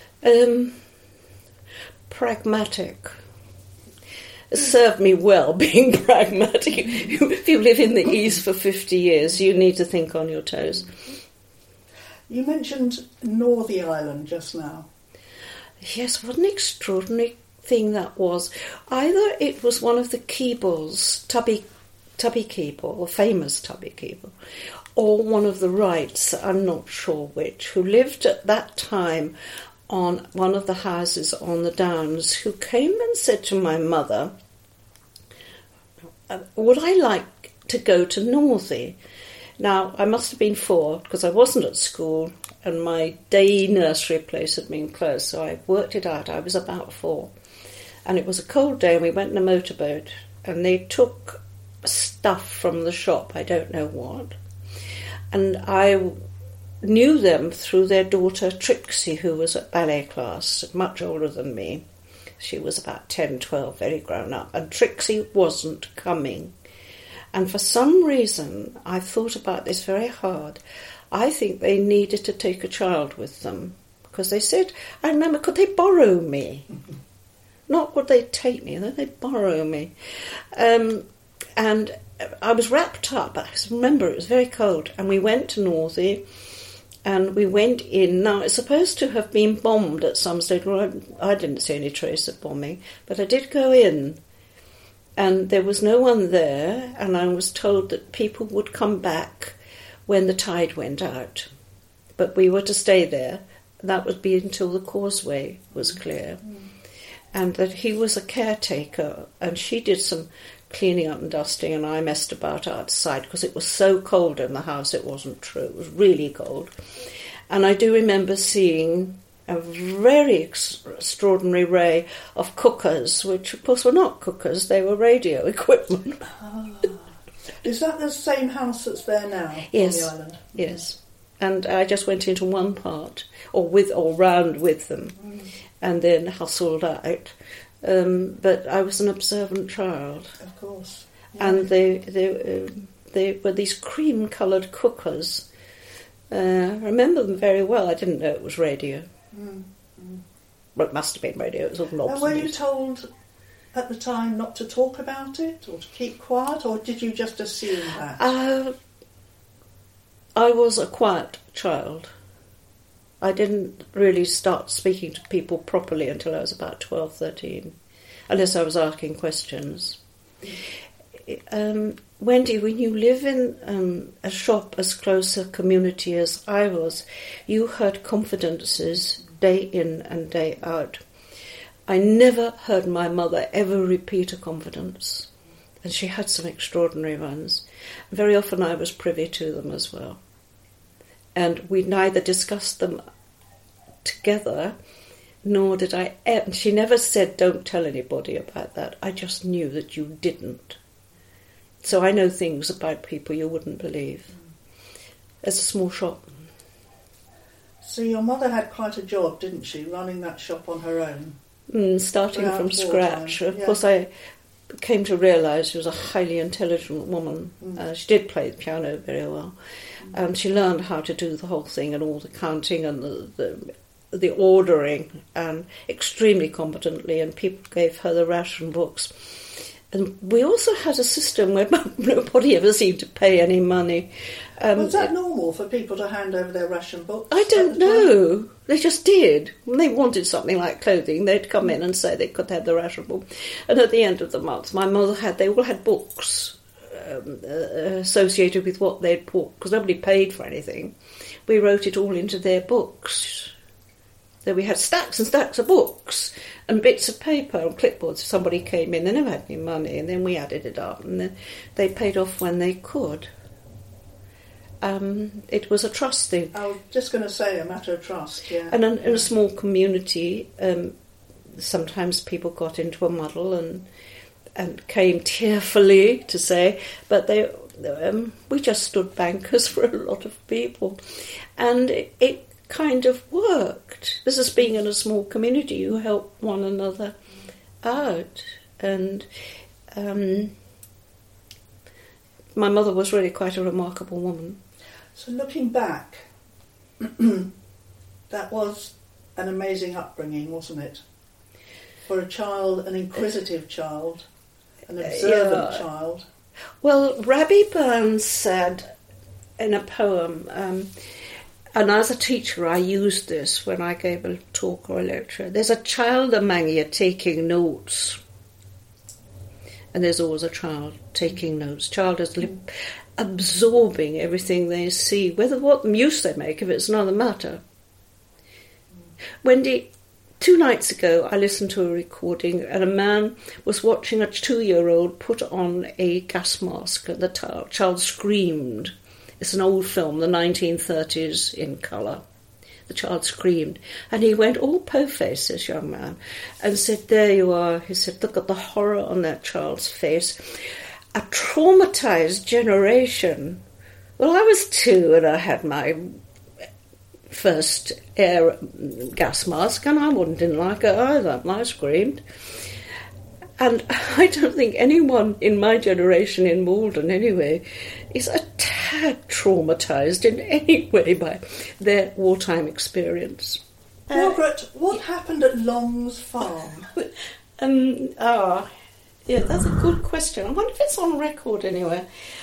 Pragmatic. It served me well being pragmatic. If you live in the East for 50 years, you need to think on your toes. You mentioned Northey Island just now. Yes, what an extraordinary thing that was. Either it was one of the Keebles, Tubby Keeble, the famous Tubby Keeble, or one of the Wrights, I'm not sure which, who lived at that time on one of the houses on the Downs, who came and said to my mother, would I like to go to Northey? Now, I must have been 4, because I wasn't at school, and my day nursery place had been closed, so I worked it out. I was about 4. And it was a cold day, and we went in a motorboat, and they took stuff from the shop, I don't know what, And I knew them through their daughter Trixie, who was at ballet class, much older than me. She was about 10, 12, very grown up, and Trixie wasn't coming. And for some reason, I thought about this very hard. I think they needed to take a child with them, because they said, I remember, could they borrow me? Not would they take me, they'd borrow me. And I was wrapped up. I remember it was very cold, and we went to Northey, and we went in. Now, it's supposed to have been bombed at some stage. Well, I didn't see any trace of bombing, but I did go in, and there was no one there, and I was told that people would come back when the tide went out. But we were to stay there. That would be until the causeway was clear. And that he was a caretaker, and she did some cleaning up and dusting, and I messed about outside because it was so cold in the house. It wasn't true. It was really cold. And I do remember seeing a very extraordinary array of cookers, which of course were not cookers, they were radio equipment. Is that the same house that's there now Yes. on the island? Yes. And I just went into one part, or round with them, and then hustled out. But I was an observant child. Of course. Yeah. And they were these cream-coloured cookers. I remember them very well. I didn't know it was radio. Well, it must have been radio. It was all knobs. And were you told at the time not to talk about it, or to keep quiet, or did you just assume that? I was a quiet child. I didn't really start speaking to people properly until I was about 12, 13, unless I was asking questions. Wendy, when you live in a shop as close a community as I was, you heard confidences day in and day out. I never heard my mother ever repeat a confidence, and she had some extraordinary ones. Very often I was privy to them as well. And we neither discussed them together, nor did I ever. She never said, don't tell anybody about that. I just knew that you didn't. So I know things about people you wouldn't believe. It's a small shop. So your mother had quite a job, didn't she, running that shop on her own? Starting Around from scratch. wartime, Of course, I came to realise she was a highly intelligent woman. She did play the piano very well. And she learned how to do the whole thing, and all the counting and the ordering, and extremely competently, and people gave her the ration books. And we also had a system where nobody ever seemed to pay any money. Was that normal for people to hand over their ration books? I don't know. They just did. When they wanted something like clothing, they'd come in and say they could have the ration book. And at the end of the month, my mother they all had books associated with what they'd bought, because nobody paid for anything. We wrote it all into their books. So we had stacks and stacks of books and bits of paper and clipboards. If somebody came in, they never had any money, and then we added it up, and then they paid off when they could. It was a trust thing. I was just going to say, a matter of trust, yeah. And in a small community, sometimes people got into a muddle and came tearfully to say, but we just stood bankers for a lot of people. And it kind of worked. This is being in a small community, you help one another out. And my mother was really quite a remarkable woman. So looking back, that was an amazing upbringing, wasn't it? For a child, an inquisitive child, an observant child. Well, Rabbie Burns said in a poem, and as a teacher I used this when I gave a talk or a lecture, there's a child among you taking notes. And there's always a child taking notes. Child is absorbing everything they see, whether what use they make of it's another matter. Wendy, 2 nights ago I listened to a recording, and a man was watching a 2-year-old put on a gas mask, and the child screamed. It's an old film, the 1930s, in colour. The child screamed, and he went all po-faced, this young man, and said, there you are. He said, look at the horror on that child's face. A traumatised generation Well, I was 2 and I had my first air gas mask, and I didn't like it either. I screamed. And I don't think anyone in my generation in Malden, anyway, is a tad traumatised in any way by their wartime experience. Margaret, what happened at Long's Farm? Yeah, that's a good question. I wonder if it's on record anywhere.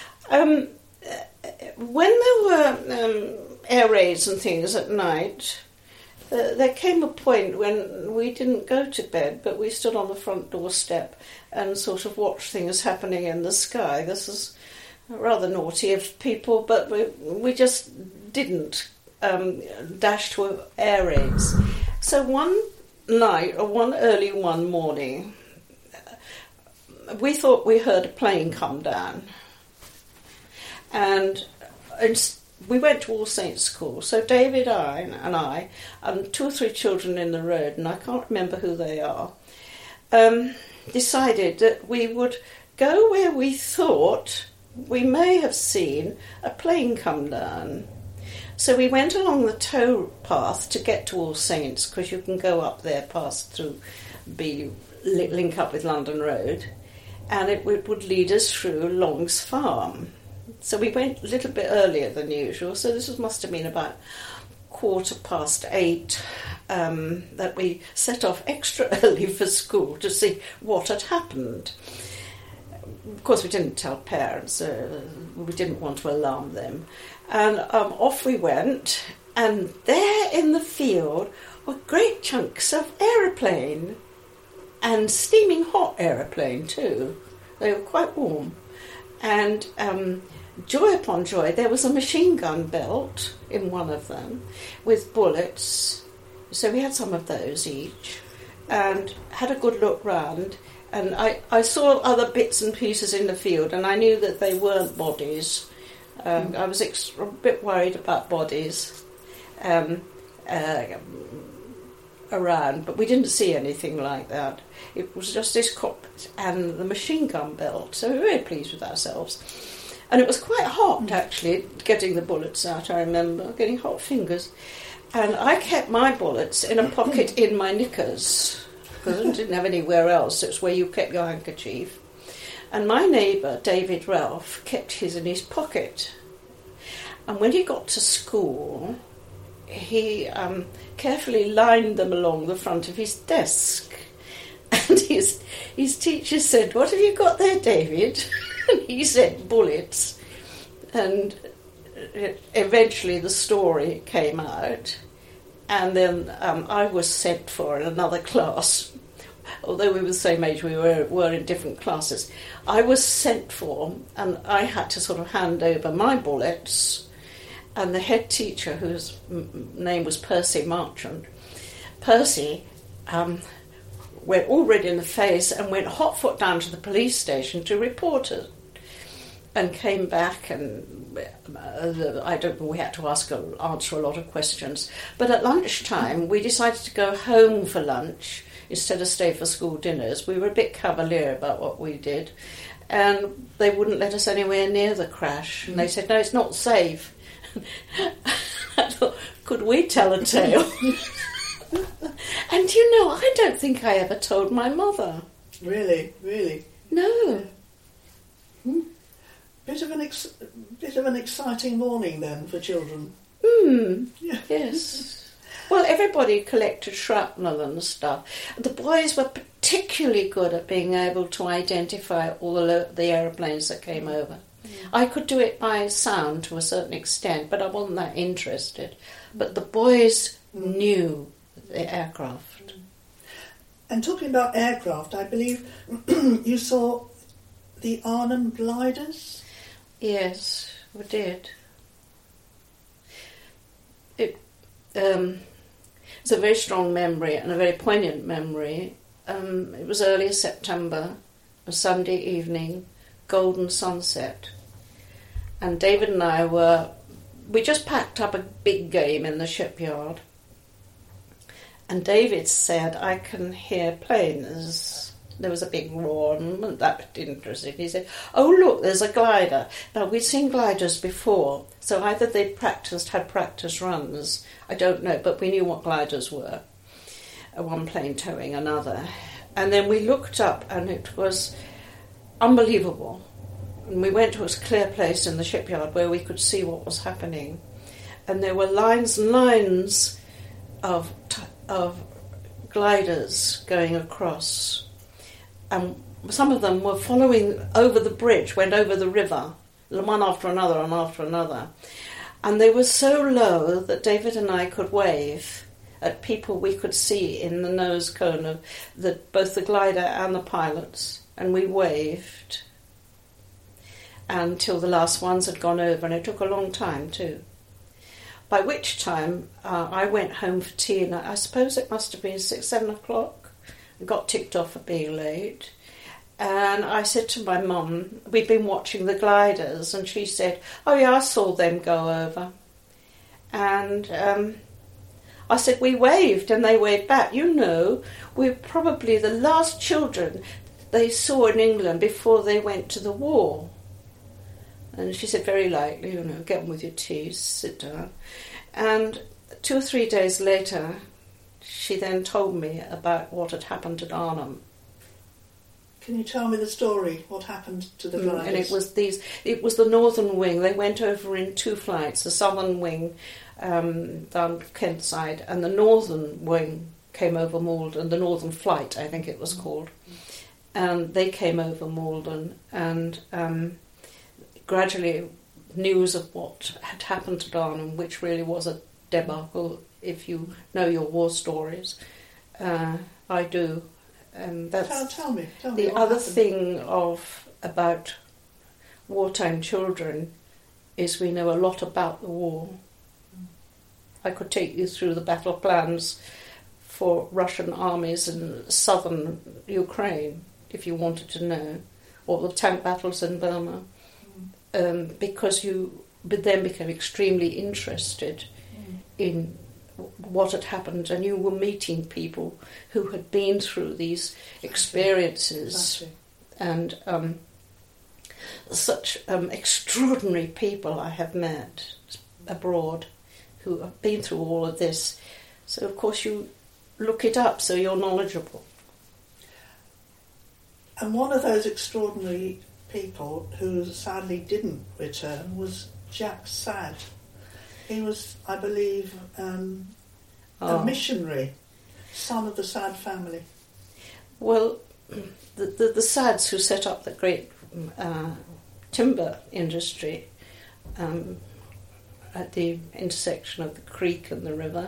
When there were air raids and things at night, there came a point when we didn't go to bed, but we stood on the front doorstep and sort of watched things happening in the sky. This is rather naughty of people, but we just didn't dash to air raids. So one night, or one early one morning, we thought we heard a plane come down. And we went to All Saints School. So David and I, and 2 or 3 children in the road, and I can't remember who they are, decided that we would go where we thought we may have seen a plane come down. So we went along the tow path to get to All Saints, because you can go up there past through link up with London Road, and it would lead us through Long's Farm. So we went a little bit earlier than usual, so this must have been about 8:15 that we set off extra early for school to see what had happened. Of course, we didn't tell parents, we didn't want to alarm them. And off we went, and there in the field were great chunks of aeroplane, and steaming hot aeroplane too. They were quite warm. And joy upon joy, there was a machine gun belt in one of them with bullets. So we had some of those each, and had a good look round. And I saw other bits and pieces in the field, and I knew that they weren't bodies. I was a bit worried about bodies around, but we didn't see anything like that. It was just this cockpit and the machine gun belt, so we were very pleased with ourselves. And it was quite hot, actually, getting the bullets out, I remember, getting hot fingers. And I kept my bullets in a pocket in my knickers, because I didn't have anywhere else, so it's where you kept your handkerchief. And my neighbour, David Ralph, kept his in his pocket. And when he got to school, he carefully lined them along the front of his desk. And his teacher said, "What have you got there, David?" And he said, "Bullets." And eventually the story came out. And then I was sent for in another class. Although we were the same age, we were in different classes. I was sent for, and I had to sort of hand over my bullets. And the head teacher, whose name was Percy Marchant, Percy went all red in the face and went hot foot down to the police station to report it. And came back, and I don't know, we had to answer a lot of questions. But at lunchtime, we decided to go home for lunch instead of stay for school dinners. We were a bit cavalier about what we did, and they wouldn't let us anywhere near the crash. And they said, "No, it's not safe." I thought, could we tell a tale? And I don't think I ever told my mother. Really? No. Bit of an exciting morning then for children. Yeah. Yes. Well, everybody collected shrapnel and stuff. The boys were particularly good at being able to identify all the aeroplanes that came over. I could do it by sound to a certain extent, but I wasn't that interested. But the boys knew the aircraft. And talking about aircraft, I believe you saw the Arnhem gliders? Yes, we did. It's a very strong memory and a very poignant memory. It was early September, a Sunday evening, golden sunset. And David and I we just packed up a big game in the shipyard. And David said, "I can hear planes." There was a big roar, and that interested. He said, "Oh, look, there's a glider." Now, we'd seen gliders before, so either they'd had practice runs, I don't know, but we knew what gliders were. One plane towing another. And then we looked up, and it was unbelievable. And we went to a clear place in the shipyard where we could see what was happening. And there were lines and lines of gliders going across. And some of them were following over the bridge, went over the river, one after another and after another. And they were so low that David and I could wave at people we could see in the nose cone of both the glider and the pilots. And we waved until the last ones had gone over, and it took a long time too. By which time I went home for tea, and I suppose it must have been 6, 7 o'clock. I got ticked off for being late. And I said to my mum, we'd been watching the gliders, and she said, "Oh yeah, I saw them go over." And I said, "We waved," and they waved back. "You know, we're probably the last children they saw in England before they went to the war." And she said, "Very likely, you know, get on with your tea, sit down." And 2 or 3 days later, she then told me about what had happened at Arnhem. Can you tell me the story? What happened to the gliders? And it was the northern wing. They went over in 2 flights. The southern wing down Kent side, and the northern wing came over Malden. The northern flight, I think it was called. And they came over Malden, and gradually news of what had happened to Arnhem, which really was a debacle, if you know your war stories. I do. And that's tell me the other thing about wartime children is we know a lot about the war. I could take you through the battle plans for Russian armies in southern Ukraine, if you wanted to know, or the tank battles in Burma, because you then became extremely interested in what had happened, and you were meeting people who had been through these experiences. And such extraordinary people I have met abroad who have been through all of this. So of course you look it up so you're knowledgeable. And one of those extraordinary people who sadly didn't return was Jack Sadd. He was, I believe, a missionary, son of the Sadd family. Well, the Sadds who set up the great timber industry at the intersection of the creek and the river,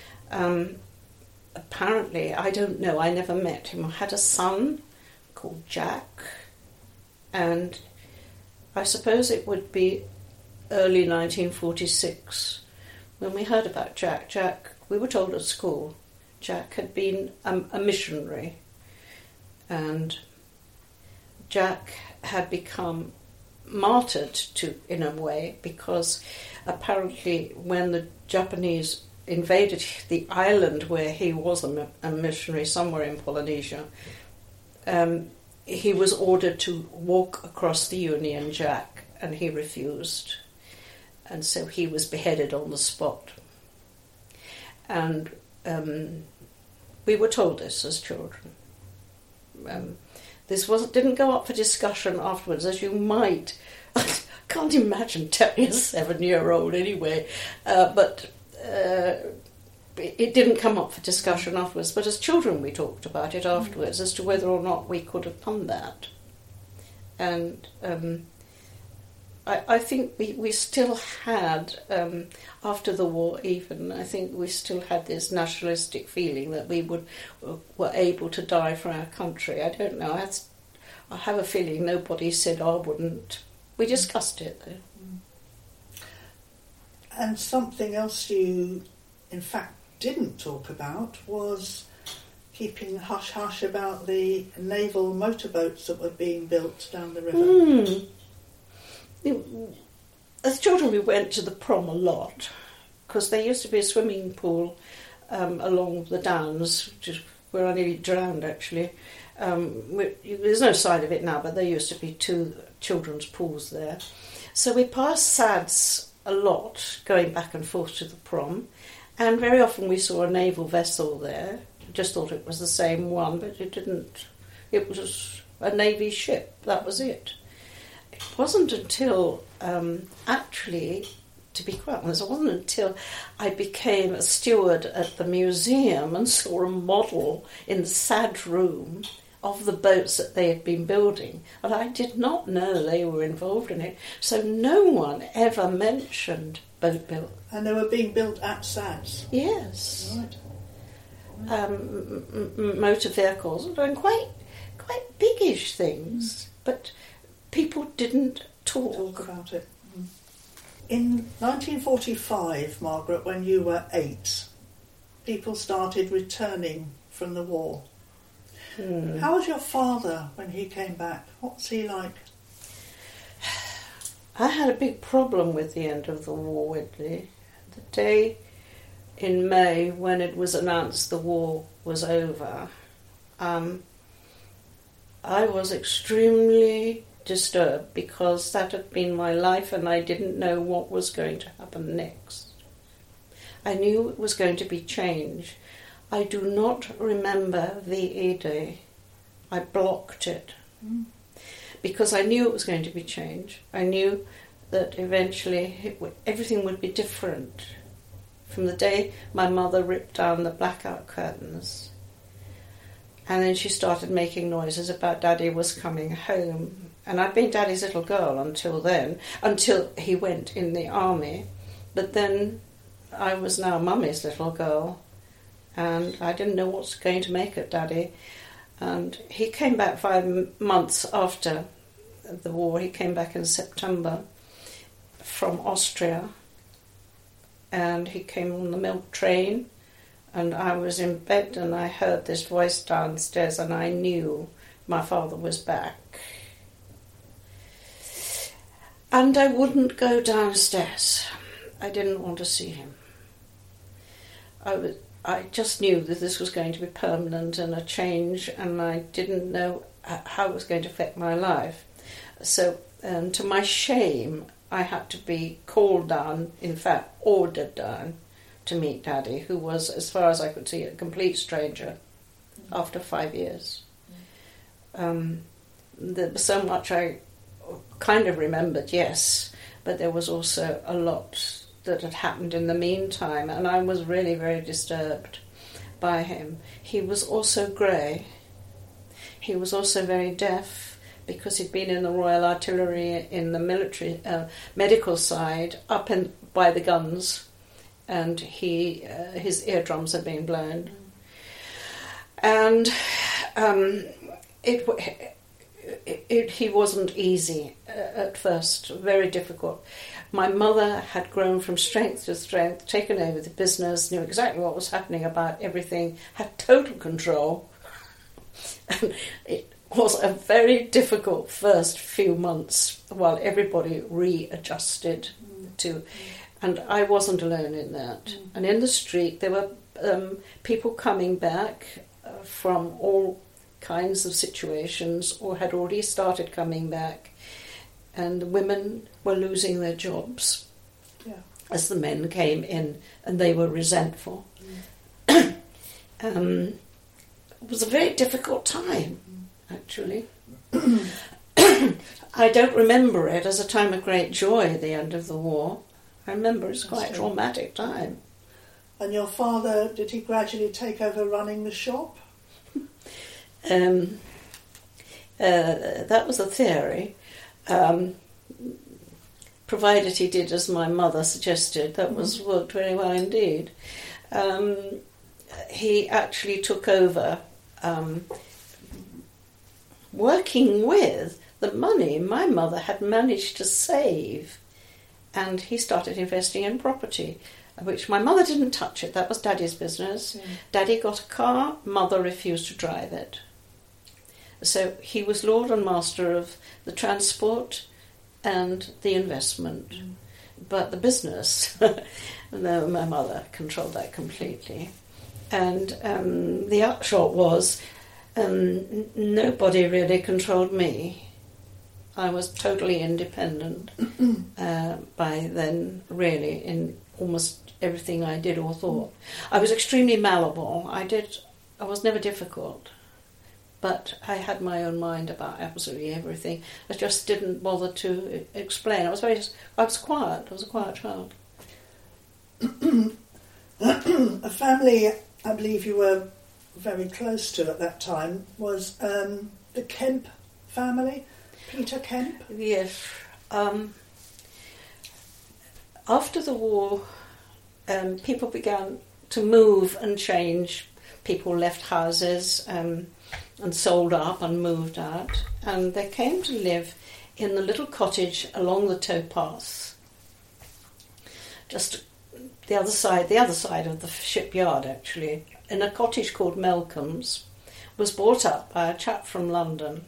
apparently, I don't know, I never met him, had a son called Jack, and I suppose it would be early 1946 when we heard about Jack. Jack, we were told at school, Jack had been a missionary, and Jack had become martyred in a way, because apparently when the Japanese invaded the island where he was a missionary, somewhere in Polynesia, he was ordered to walk across the Union Jack, and he refused. And so he was beheaded on the spot. And we were told this as children. This didn't go up for discussion afterwards, as you might. I can't imagine telling a 7-year-old anyway, but it didn't come up for discussion afterwards. But as children we talked about it afterwards as to whether or not we could have done that. And I think we still had, after the war even, I think we still had this nationalistic feeling that we were able to die for our country. I don't know. I have a feeling nobody said I wouldn't. We discussed it, though. And something else you, in fact, didn't talk about was keeping hush-hush about the naval motorboats that were being built down the river. As children we went to the prom a lot, because there used to be a swimming pool along the downs, where I nearly drowned actually, There's no sign of it now, but there used to be 2 children's pools there. So we passed SADS a lot, going back and forth to the prom, and very often we saw a naval vessel there. Just thought it was the same one, but it didn't. It was a Navy ship, that was it. It wasn't until, actually, to be quite honest, it wasn't until I became a steward at the museum and saw a model in the SAD room of the boats that they had been building. And I did not know they were involved in it. So no one ever mentioned boat build. And they were being built at SADS? Yes. Right. Motor vehicles, and quite biggish things, but people didn't talk about it. In 1945, Margaret, when you were 8, people started returning from the war. How was your father when he came back? What was he like? I had a big problem with the end of the war, Whitley. The day in May when it was announced the war was over, I was extremely disturbed because that had been my life and I didn't know what was going to happen next. I knew it was going to be change. I do not remember VE Day. I blocked it because I knew it was going to be change. I knew that eventually everything would be different. From the day my mother ripped down the blackout curtains, and then she started making noises about Daddy was coming home. And I'd been Daddy's little girl until then, until he went in the army. But then I was now Mummy's little girl, and I didn't know what was going to make of Daddy. And he came back 5 months after the war. He came back in September from Austria, and he came on the milk train, and I was in bed and I heard this voice downstairs and I knew my father was back. And I wouldn't go downstairs. I didn't want to see him. I just knew that this was going to be permanent and a change, and I didn't know how it was going to affect my life. So, to my shame, I had to be called down, in fact, ordered down, to meet Daddy, who was, as far as I could see, a complete stranger after 5 years. There was so much I kind of remembered, yes, but there was also a lot that had happened in the meantime, and I was really very disturbed by him. He was also grey. He was also very deaf, because he'd been in the Royal Artillery in the military medical side, up by the guns, and his eardrums had been blown. And he wasn't easy at first, very difficult. My mother had grown from strength to strength, taken over the business, knew exactly what was happening about everything, had total control. And it was a very difficult first few months while everybody readjusted to, and I wasn't alone in that. And in the street there were people coming back from all kinds of situations, or had already started coming back, and the women were losing their jobs as the men came in, and they were resentful. It was a very difficult time, actually. I don't remember it as a time of great joy at the end of the war. I remember it's quite a traumatic time. And your father, did he gradually take over running the shop? That was a theory. Provided he did as my mother suggested, that was worked very well indeed. He actually took over working with the money my mother had managed to save, and he started investing in property, which my mother didn't touch it. That was Daddy's business. Daddy got a car, Mother refused to drive it. So he was lord and master of the transport and the investment. But the business, no, my mother controlled that completely. And the upshot was Nobody really controlled me. I was totally independent by then, really, in almost everything I did or thought. I was extremely malleable. I was never difficult, but I had my own mind about absolutely everything. I just didn't bother to explain. I was quiet. I was a quiet child. A family I believe you were very close to at that time was the Kemp family, Peter Kemp. Yes. After the war, people began to move and change. People left houses and sold up and moved out, and they came to live in the little cottage along the towpath, just the other side of the shipyard, actually, in a cottage called Melcombe's. Was bought up by a chap from London,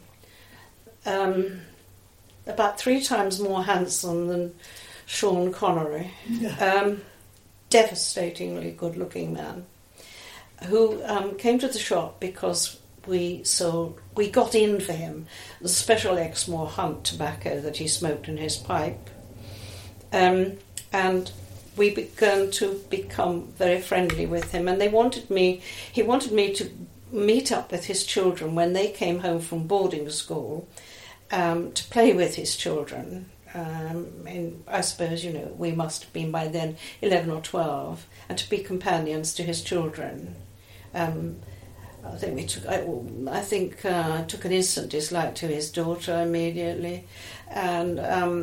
about 3 times more handsome than Sean Connery, devastatingly good-looking man, who came to the shop because we got in for him the special Exmoor Hunt tobacco that he smoked in his pipe, and we began to become very friendly with him, and he wanted me to meet up with his children when they came home from boarding school, to play with his children. And I suppose, we must have been by then 11 or 12, and to be companions to his children. I took an instant dislike to his daughter immediately, and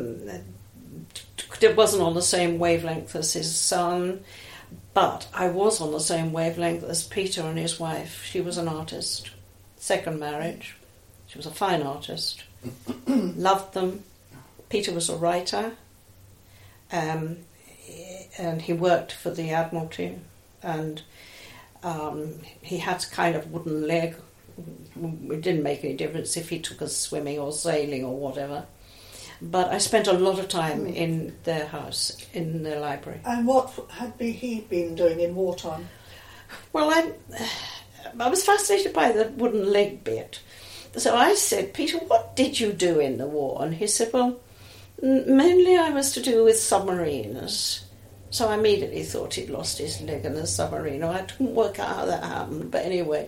it wasn't on the same wavelength as his son, but I was on the same wavelength as Peter and his wife. She was an artist, second marriage. She was a fine artist, loved them. Peter was a writer, and he worked for the Admiralty, and he had a kind of wooden leg. It didn't make any difference if he took us swimming or sailing or whatever. But I spent a lot of time in their house, in their library. And what had he been doing in wartime? Well, I was fascinated by the wooden leg bit. So I said, Peter, what did you do in the war? And he said, well, mainly I was to do with submarines. So I immediately thought he'd lost his leg in the submarine. I didn't work out how that happened, but anyway,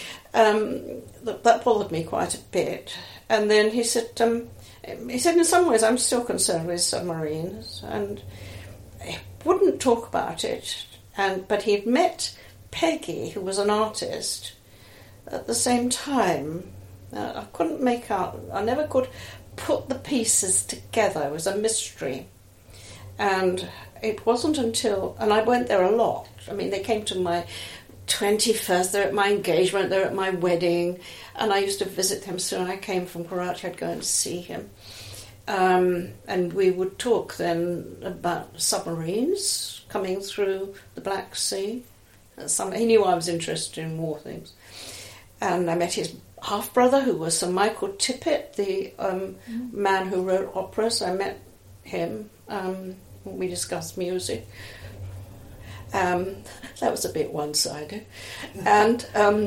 that bothered me quite a bit. And then he said, in some ways I'm still concerned with submarines, and he wouldn't talk about it. But he'd met Peggy, who was an artist, at the same time. I couldn't make out, I never could put the pieces together. It was a mystery. And it wasn't until, and I went there a lot. I mean, they came to my 21st, they're at my engagement, they're at my wedding, and I used to visit him. So when I came from Karachi, I'd go and see him. And we would talk then about submarines coming through the Black Sea. He knew I was interested in war things. And I met his half-brother, who was Sir Michael Tippett, the man who wrote operas. I met him. We discussed music. That was a bit one-sided. And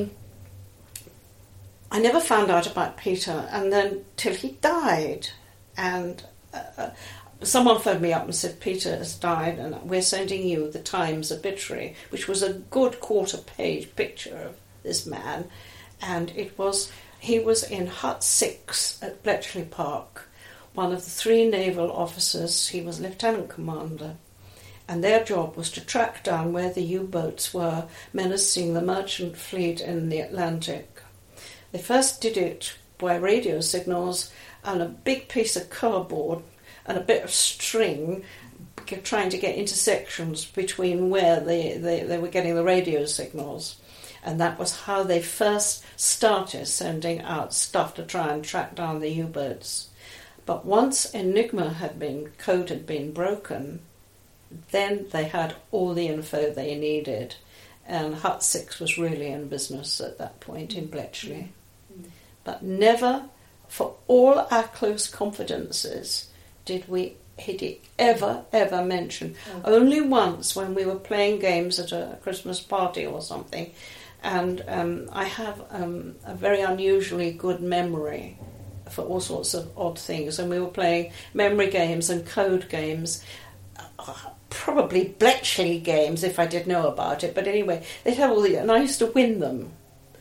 I never found out about Peter, and then till he died. And someone phoned me up and said, Peter has died, and we're sending you the Times obituary, which was a good quarter-page picture of this man. And he was in Hut 6 at Bletchley Park, one of the 3 naval officers. He was lieutenant commander, and their job was to track down where the U-boats were menacing the merchant fleet in the Atlantic. They first did it by radio signals and a big piece of cardboard and a bit of string, trying to get intersections between where they were getting the radio signals. And that was how they first started sending out stuff to try and track down the U-boats. But once Enigma code had been broken, then they had all the info they needed. And Hut 6 was really in business at that point in Bletchley. But never, for all our close confidences, did he ever mention. Only once, when we were playing games at a Christmas party or something, And I have a very unusually good memory for all sorts of odd things. And we were playing memory games and code games, probably Bletchley games if I did know about it. But anyway, they'd have all and I used to win them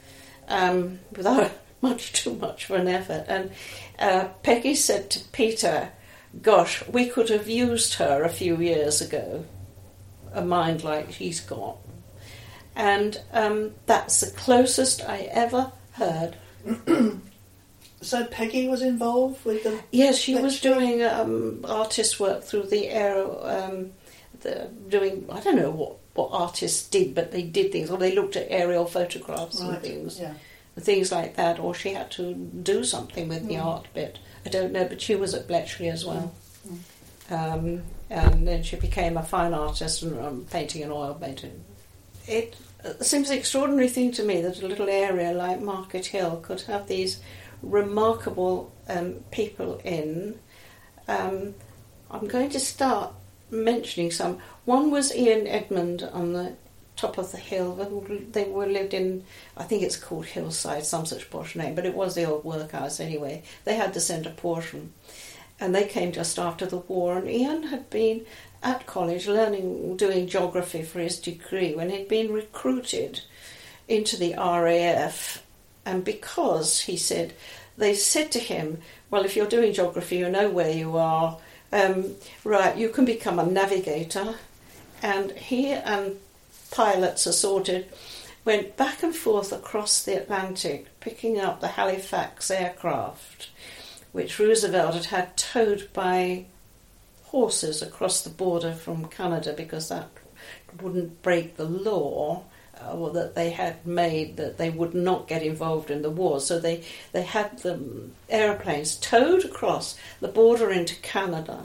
without too much of an effort. And Peggy said to Peter, "Gosh, we could have used her a few years ago, a mind like he's got." And that's the closest I ever heard. So Peggy was involved with the... Yes, she was doing artist work through the aero... doing, I don't know what artists did, but they did things, or they looked at aerial photographs and things. Yeah. Things like that, or she had to do something with the art bit. I don't know, but she was at Bletchley as well. And then she became a fine artist and painting and oil painting. It seems an extraordinary thing to me that a little area like Market Hill could have these remarkable people in. I'm going to start mentioning some. One was Ian Edmund on the top of the hill. They were lived in, I think it's called Hillside, some such posh name, but it was the old workhouse anyway. They had the centre portion, and they came just after the war. And Ian had been at college doing geography for his degree when he'd been recruited into the RAF. And because, he said, they said to him, "Well, if you're doing geography, you know where you are. Right, you can become a navigator." And he and pilots assorted went back and forth across the Atlantic, picking up the Halifax aircraft, which Roosevelt had towed by horses across the border from Canada because that wouldn't break the law, or that they had made that they would not get involved in the war. So they had the aeroplanes towed across the border into Canada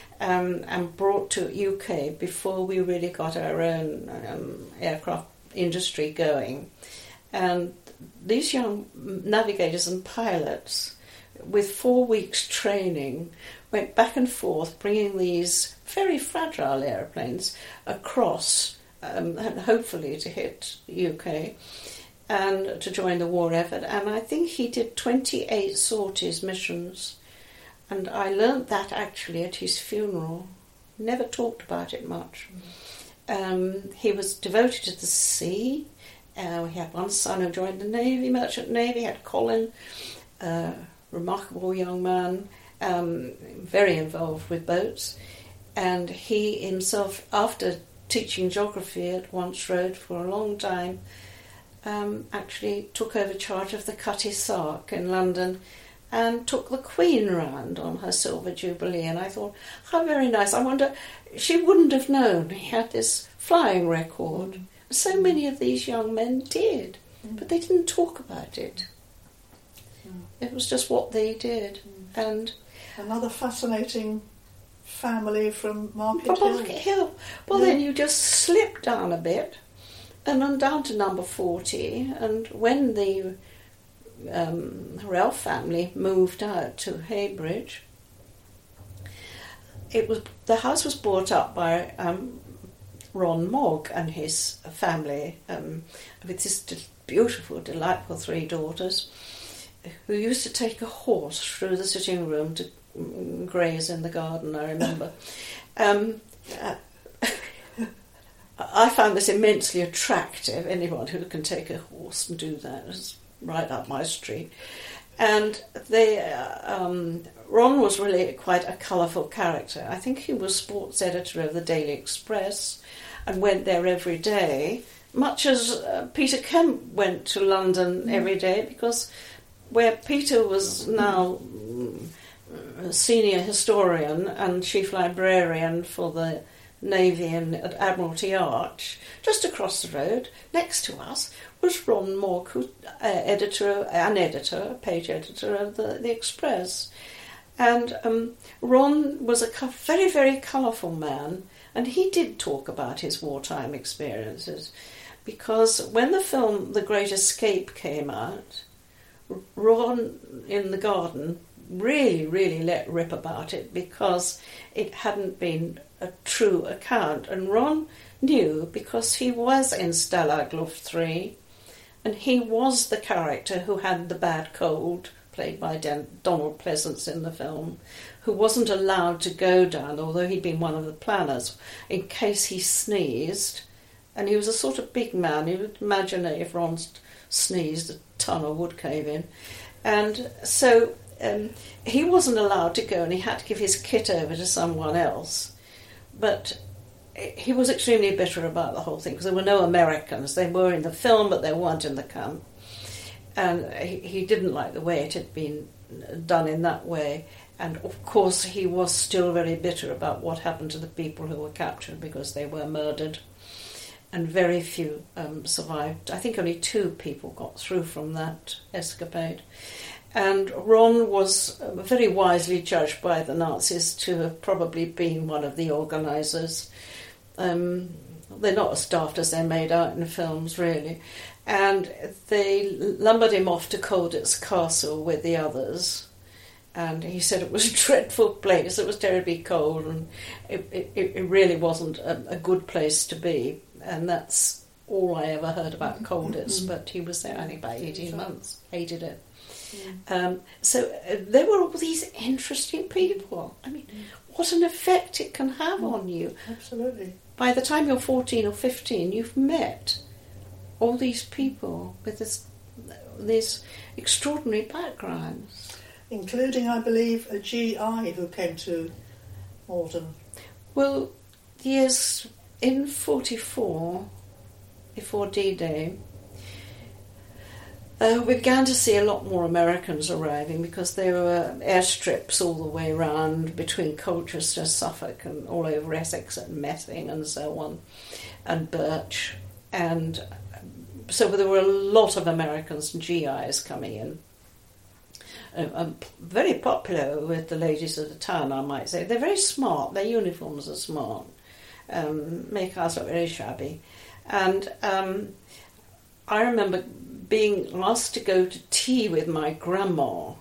and brought to UK before we really got our own aircraft industry going. And these young navigators and pilots, with 4 weeks training, went back and forth bringing these very fragile airplanes across, and hopefully to hit the UK and to join the war effort. And I think he did 28 sorties missions, and I learnt that actually at his funeral. Never talked about it much. He was devoted to the sea. We had one son who joined the Navy, Merchant Navy. He had Colin, remarkable young man, very involved with boats. And he himself, after teaching geography at Wanch Road for a long time, actually took over charge of the Cutty Sark in London and took the Queen round on her Silver Jubilee. And I thought, how very nice. I wonder, she wouldn't have known he had this flying record. So many of these young men did, but they didn't talk about it. It was just what they did. And another fascinating family from Market Hill. Market Hill. Well, then you just slip down a bit and on down to number 40. And when the Ralph family moved out to Heybridge, the house was bought up by Ron Mogg and his family, with his beautiful, delightful 3 daughters, who used to take a horse through the sitting room to graze in the garden, I remember. I found this immensely attractive. Anyone who can take a horse and do that is right up my street. And Ron was really quite a colourful character. I think he was sports editor of the Daily Express and went there every day, much as Peter Kemp went to London every day, because where Peter was now senior historian and chief librarian for the Navy and at Admiralty Arch, just across the road, next to us, was Ron Mogg, who page editor of the Express. And Ron was a very, very colourful man, and he did talk about his wartime experiences, because when the film The Great Escape came out, Ron in the garden really, really let rip about it because it hadn't been a true account. And Ron knew, because he was in Stalag Luft 3 And he was the character who had the bad cold, played by Donald Pleasance in the film, who wasn't allowed to go down, although he'd been one of the planners, in case he sneezed. And he was a sort of big man. You would imagine if Ron sneezed, a ton of wood came in. And so he wasn't allowed to go, and he had to give his kit over to someone else. But he was extremely bitter about the whole thing, because there were no Americans. They were in the film, but they weren't in the camp. And he didn't like the way it had been done in that way. And of course he was still very bitter about what happened to the people who were captured, because they were murdered. And very few survived. I think only 2 people got through from that escapade. And Ron was very wisely judged by the Nazis to have probably been one of the organisers. They're not as daft as they're made out in films, really. And they lumbered him off to Colditz Castle with the others. And he said it was a dreadful place. It was terribly cold, and it really wasn't a good place to be. And that's all I ever heard about Colditz. But he was there only about 18 months. Hated it. So there were all these interesting people. I mean, what an effect it can have on you. Absolutely. By the time you're 14 or 15, you've met all these people with these extraordinary backgrounds. Including, I believe, a GI who came to Malden. Well, yes, in 1944, before D-Day, we began to see a lot more Americans arriving, because there were airstrips all the way around between Colchester, Suffolk, and all over Essex and Mething and so on, and Birch. And so there were a lot of Americans and GIs coming in. Very popular with the ladies of the town, I might say. They're very smart. Their uniforms are smart. Make us look very shabby. And I remember being asked to go to tea with my grandma.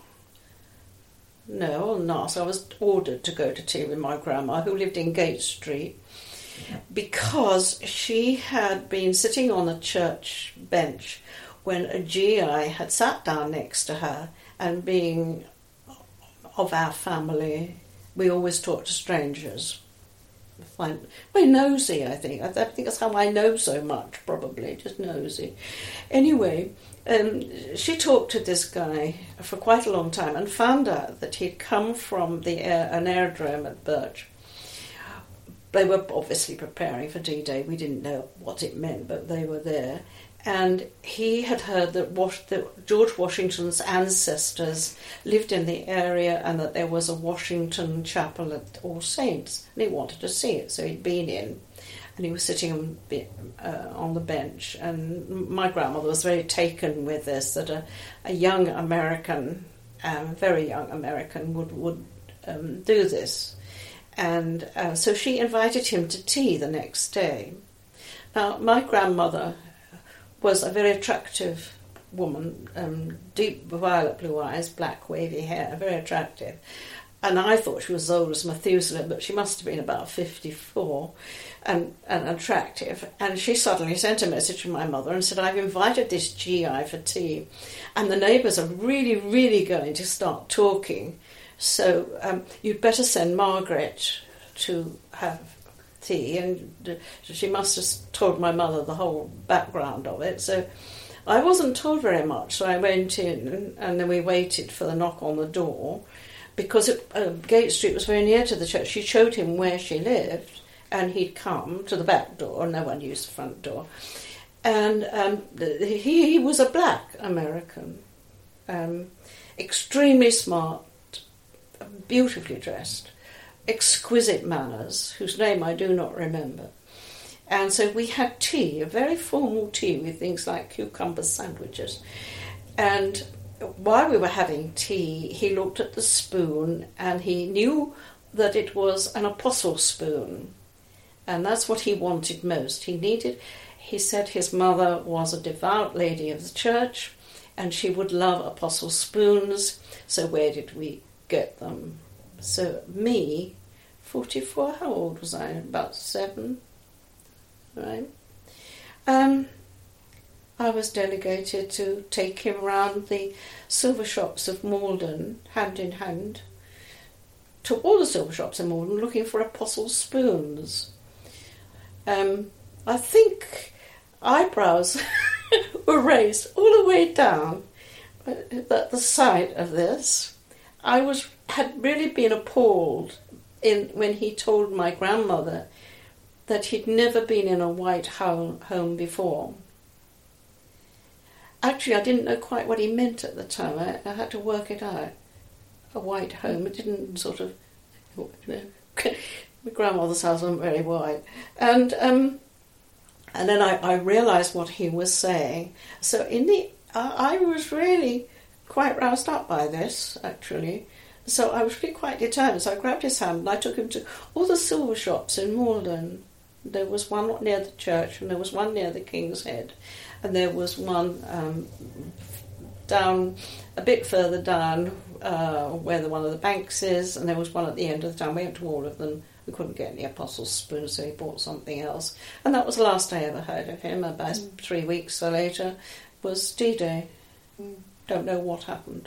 No, not. I was ordered to go to tea with my grandma, who lived in Gate Street, because she had been sitting on a church bench when a GI had sat down next to her, and being of our family, we always talk to strangers. Very nosy, I think. I think that's how I know so much, probably, just nosy. Anyway, she talked to this guy for quite a long time and found out that he'd come from an aerodrome at Birch. They were obviously preparing for D-Day. We didn't know what it meant, but they were there. And he had heard that George Washington's ancestors lived in the area, and that there was a Washington chapel at All Saints, and he wanted to see it. So he'd been in, and he was sitting on the bench. And my grandmother was very taken with this, that a young American, very young American, would do this. And so she invited him to tea the next day. Now, my grandmother was a very attractive woman, deep violet blue eyes, black wavy hair, very attractive. And I thought she was as old as Methuselah, but she must have been about 54 and attractive. And she suddenly sent a message to my mother and said, I've invited this GI for tea, and the neighbours are really, really going to start talking. So you'd better send Margaret to have tea. And she must have told my mother the whole background of it. So I wasn't told very much. So I went in, and then we waited for the knock on the door, because Gate Street was very near to the church. She showed him where she lived, and he'd come to the back door. No one used the front door. And he was a black American, extremely smart, beautifully dressed, exquisite manners, whose name I do not remember. And so we had tea, a very formal tea with things like cucumber sandwiches. And while we were having tea, he looked at the spoon, and he knew that it was an apostle spoon. And that's what he wanted most. He said his mother was a devout lady of the church, and she would love apostle spoons. So where did we get them? So me, 44, how old was I? About 7, right? I I was delegated to take him round the silver shops of Malden, hand in hand, to all the silver shops in Malden, looking for apostle spoons. I think eyebrows were raised all the way down at the sight of this. I had really been appalled when he told my grandmother that he'd never been in a white home before. Actually, I didn't know quite what he meant at the time. I had to work it out. A white home. It didn't sort of... My grandmother's house wasn't very white. And then I realised what he was saying. So I was really quite roused up by this, actually. So I was really quite determined. So I grabbed his hand and I took him to all the silver shops in Malden. There was one near the church and there was one near the King's Head. And there was one down, a bit further down, where one of the banks is, and there was one at the end of the town. We went to all of them. We couldn't get any apostles' spoons, so he bought something else. And that was the last I ever heard of him. About 3 weeks later was D-Day. Don't know what happened.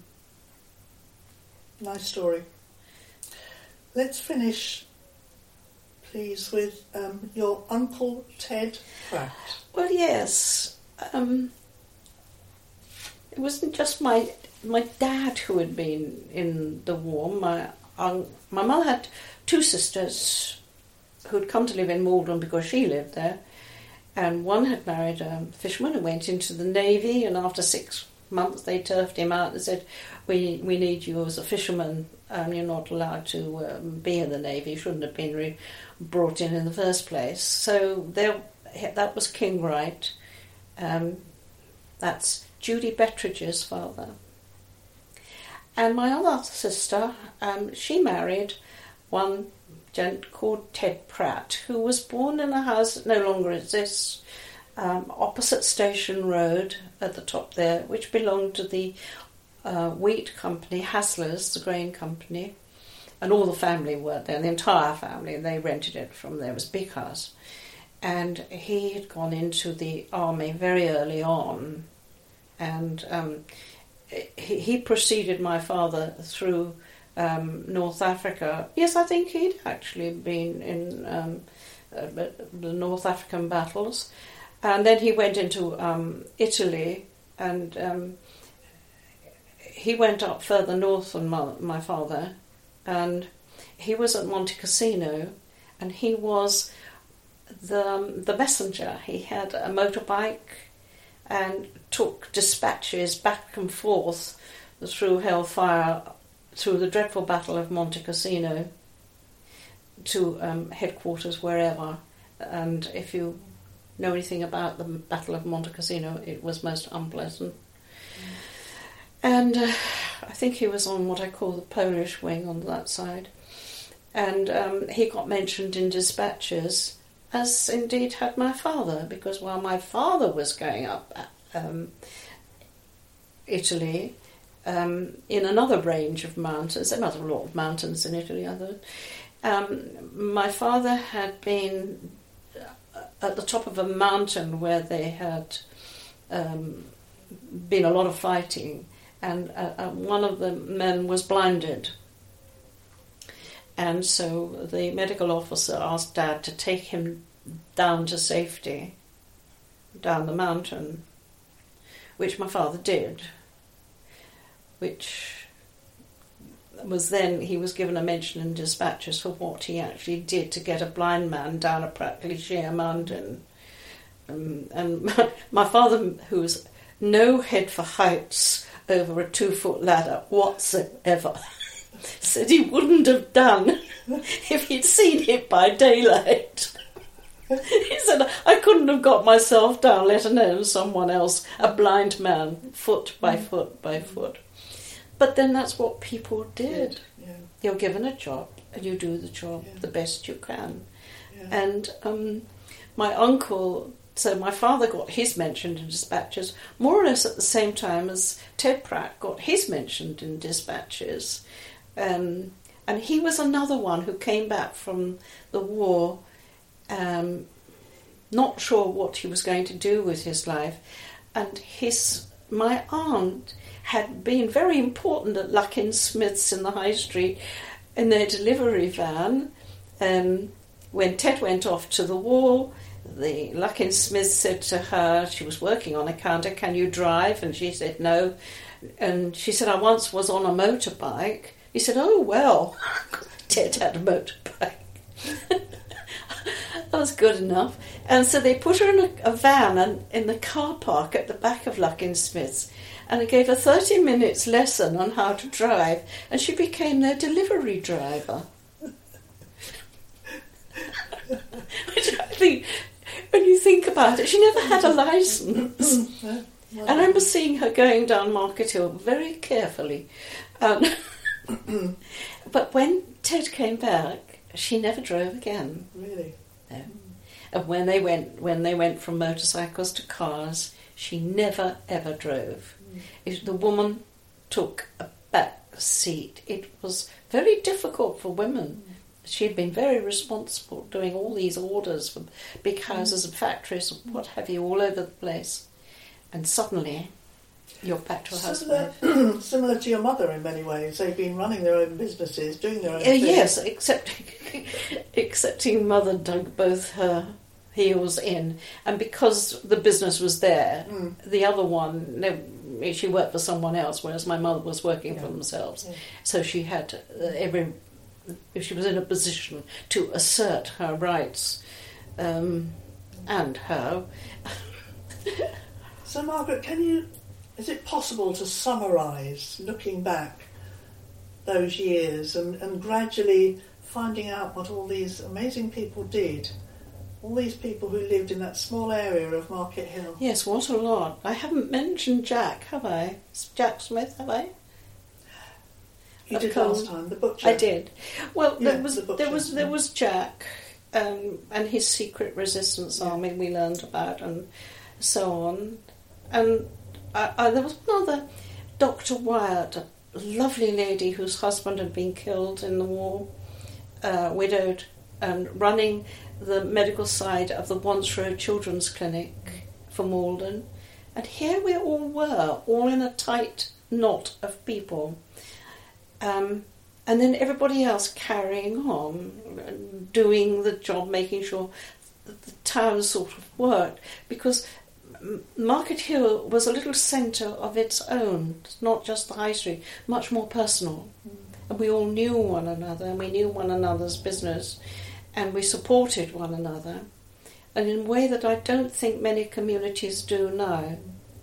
Nice story. Let's finish, please, with your Uncle Ted Pratt. Well, yes. It wasn't just my dad who had been in the war. My mother had 2 sisters who'd come to live in Malden because she lived there, and one had married a fisherman and went into the Navy, and after 6 months they turfed him out and said, we need you as a fisherman, and you're not allowed to be in the Navy. You shouldn't have been brought in the first place. So that was Kinwright. That's Judy Bettridge's father. And my other sister, she married one gent called Ted Pratt, who was born in a house that no longer exists, opposite Station Road at the top there, which belonged to the wheat company, Hasler's, the grain company, and all the family worked there, the entire family, and they rented it from there. It was a big house. And he had gone into the army very early on, and he preceded my father through North Africa. Yes, I think he'd actually been in the North African battles. And then he went into Italy, and he went up further north than my father, and he was at Monte Cassino, and he was the messenger. He had a motorbike and took dispatches back and forth through hellfire, through the dreadful Battle of Monte Cassino, to headquarters wherever. And if you know anything about the Battle of Monte Cassino, it was most unpleasant. And I think he was on what I call the Polish wing on that side. And he got mentioned in dispatches, as indeed had my father, because while my father was going up Italy, in another range of mountains, there are a lot of mountains in Italy, my father had been at the top of a mountain where they had been a lot of fighting, and one of the men was blinded. And so the medical officer asked Dad to take him down to safety, down the mountain, which my father did, which was then, he was given a mention in dispatches for what he actually did to get a blind man down a practically sheer mountain. And my father, who was no head for heights over a 2-foot ladder whatsoever, said he wouldn't have done if he'd seen it by daylight. He said, I couldn't have got myself down, let alone someone else, a blind man, foot by foot by foot. But then that's what people did. Yeah. You're given a job and you do the job the best you can. Yeah. And my uncle, so my father got his mentioned in dispatches more or less at the same time as Ted Pratt got his mentioned in dispatches. And he was another one who came back from the war not sure what he was going to do with his life. And my aunt had been very important at Luckin Smith's in the High Street in their delivery van. When Ted went off to the war, the Luckin Smith said to her, she was working on a counter, "Can you drive?" And she said no. And she said, "I once was on a motorbike." He said, "Oh, well." Ted had a motorbike. That was good enough. And so they put her in a van and in the car park at the back of Luckin Smith's, and they gave her 30 minutes lesson on how to drive, and she became their delivery driver. Which I think, when you think about it, she never had a licence. And I remember seeing her going down Market Hill very carefully. But when Ted came back, she never drove again. Really? No. And when they went from motorcycles to cars, she never ever drove. The woman took a back seat. It was very difficult for women. She had been very responsible, doing all these orders for big houses and factories and what have you all over the place. And suddenly, you're back to a housewife. Similar to your mother in many ways. They've been running their own businesses, doing their own things. Yes, excepting Mother dug both her heels in. And because the business was there, the other one, she worked for someone else, whereas my mother was working for themselves. Yeah. So she had she was in a position to assert her rights and her. So, Margaret, is it possible to summarise, looking back those years and gradually finding out what all these amazing people did? All these people who lived in that small area of Market Hill. Yes, what a lot. I haven't mentioned Jack, have I? Jack Smith, have I? You did last time, the butcher. I did. Well, yeah, there was Jack and his secret resistance army we learned about and so on. And there was another, Dr. Wyatt, a lovely lady whose husband had been killed in the war, widowed, and running the medical side of the Once Road Children's Clinic for Malden. And here we all were, all in a tight knot of people. And then everybody else carrying on, doing the job, making sure that the town sort of worked. Because Market Hill was a little centre of its own, not just the high street, much more personal. And we all knew one another, and we knew one another's business, and we supported one another, and in a way that I don't think many communities do now.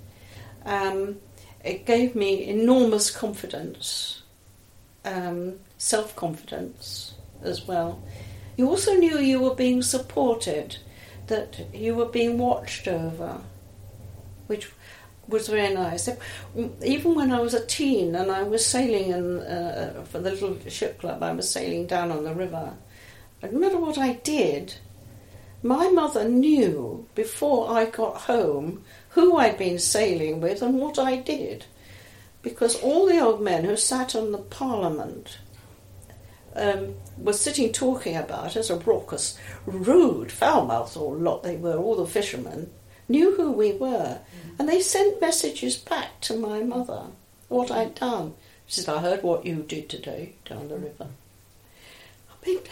It gave me enormous confidence, self-confidence as well. You also knew you were being supported, that you were being watched over, which was very nice. Even when I was a teen and I was sailing for the little ship club, I was sailing down on the river. No matter what I did, my mother knew before I got home who I'd been sailing with and what I did. Because all the old men who sat on the Parliament were sitting talking about us, a raucous, rude, foul-mouthed old lot they were, all the fishermen, knew who we were. And they sent messages back to my mother, what I'd done. She said, "I heard what you did today down the river." I mean,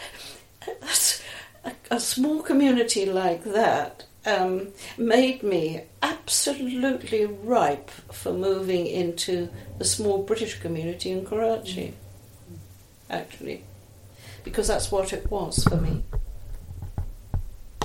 a small community like that made me absolutely ripe for moving into the small British community in Karachi, actually, because that's what it was for me.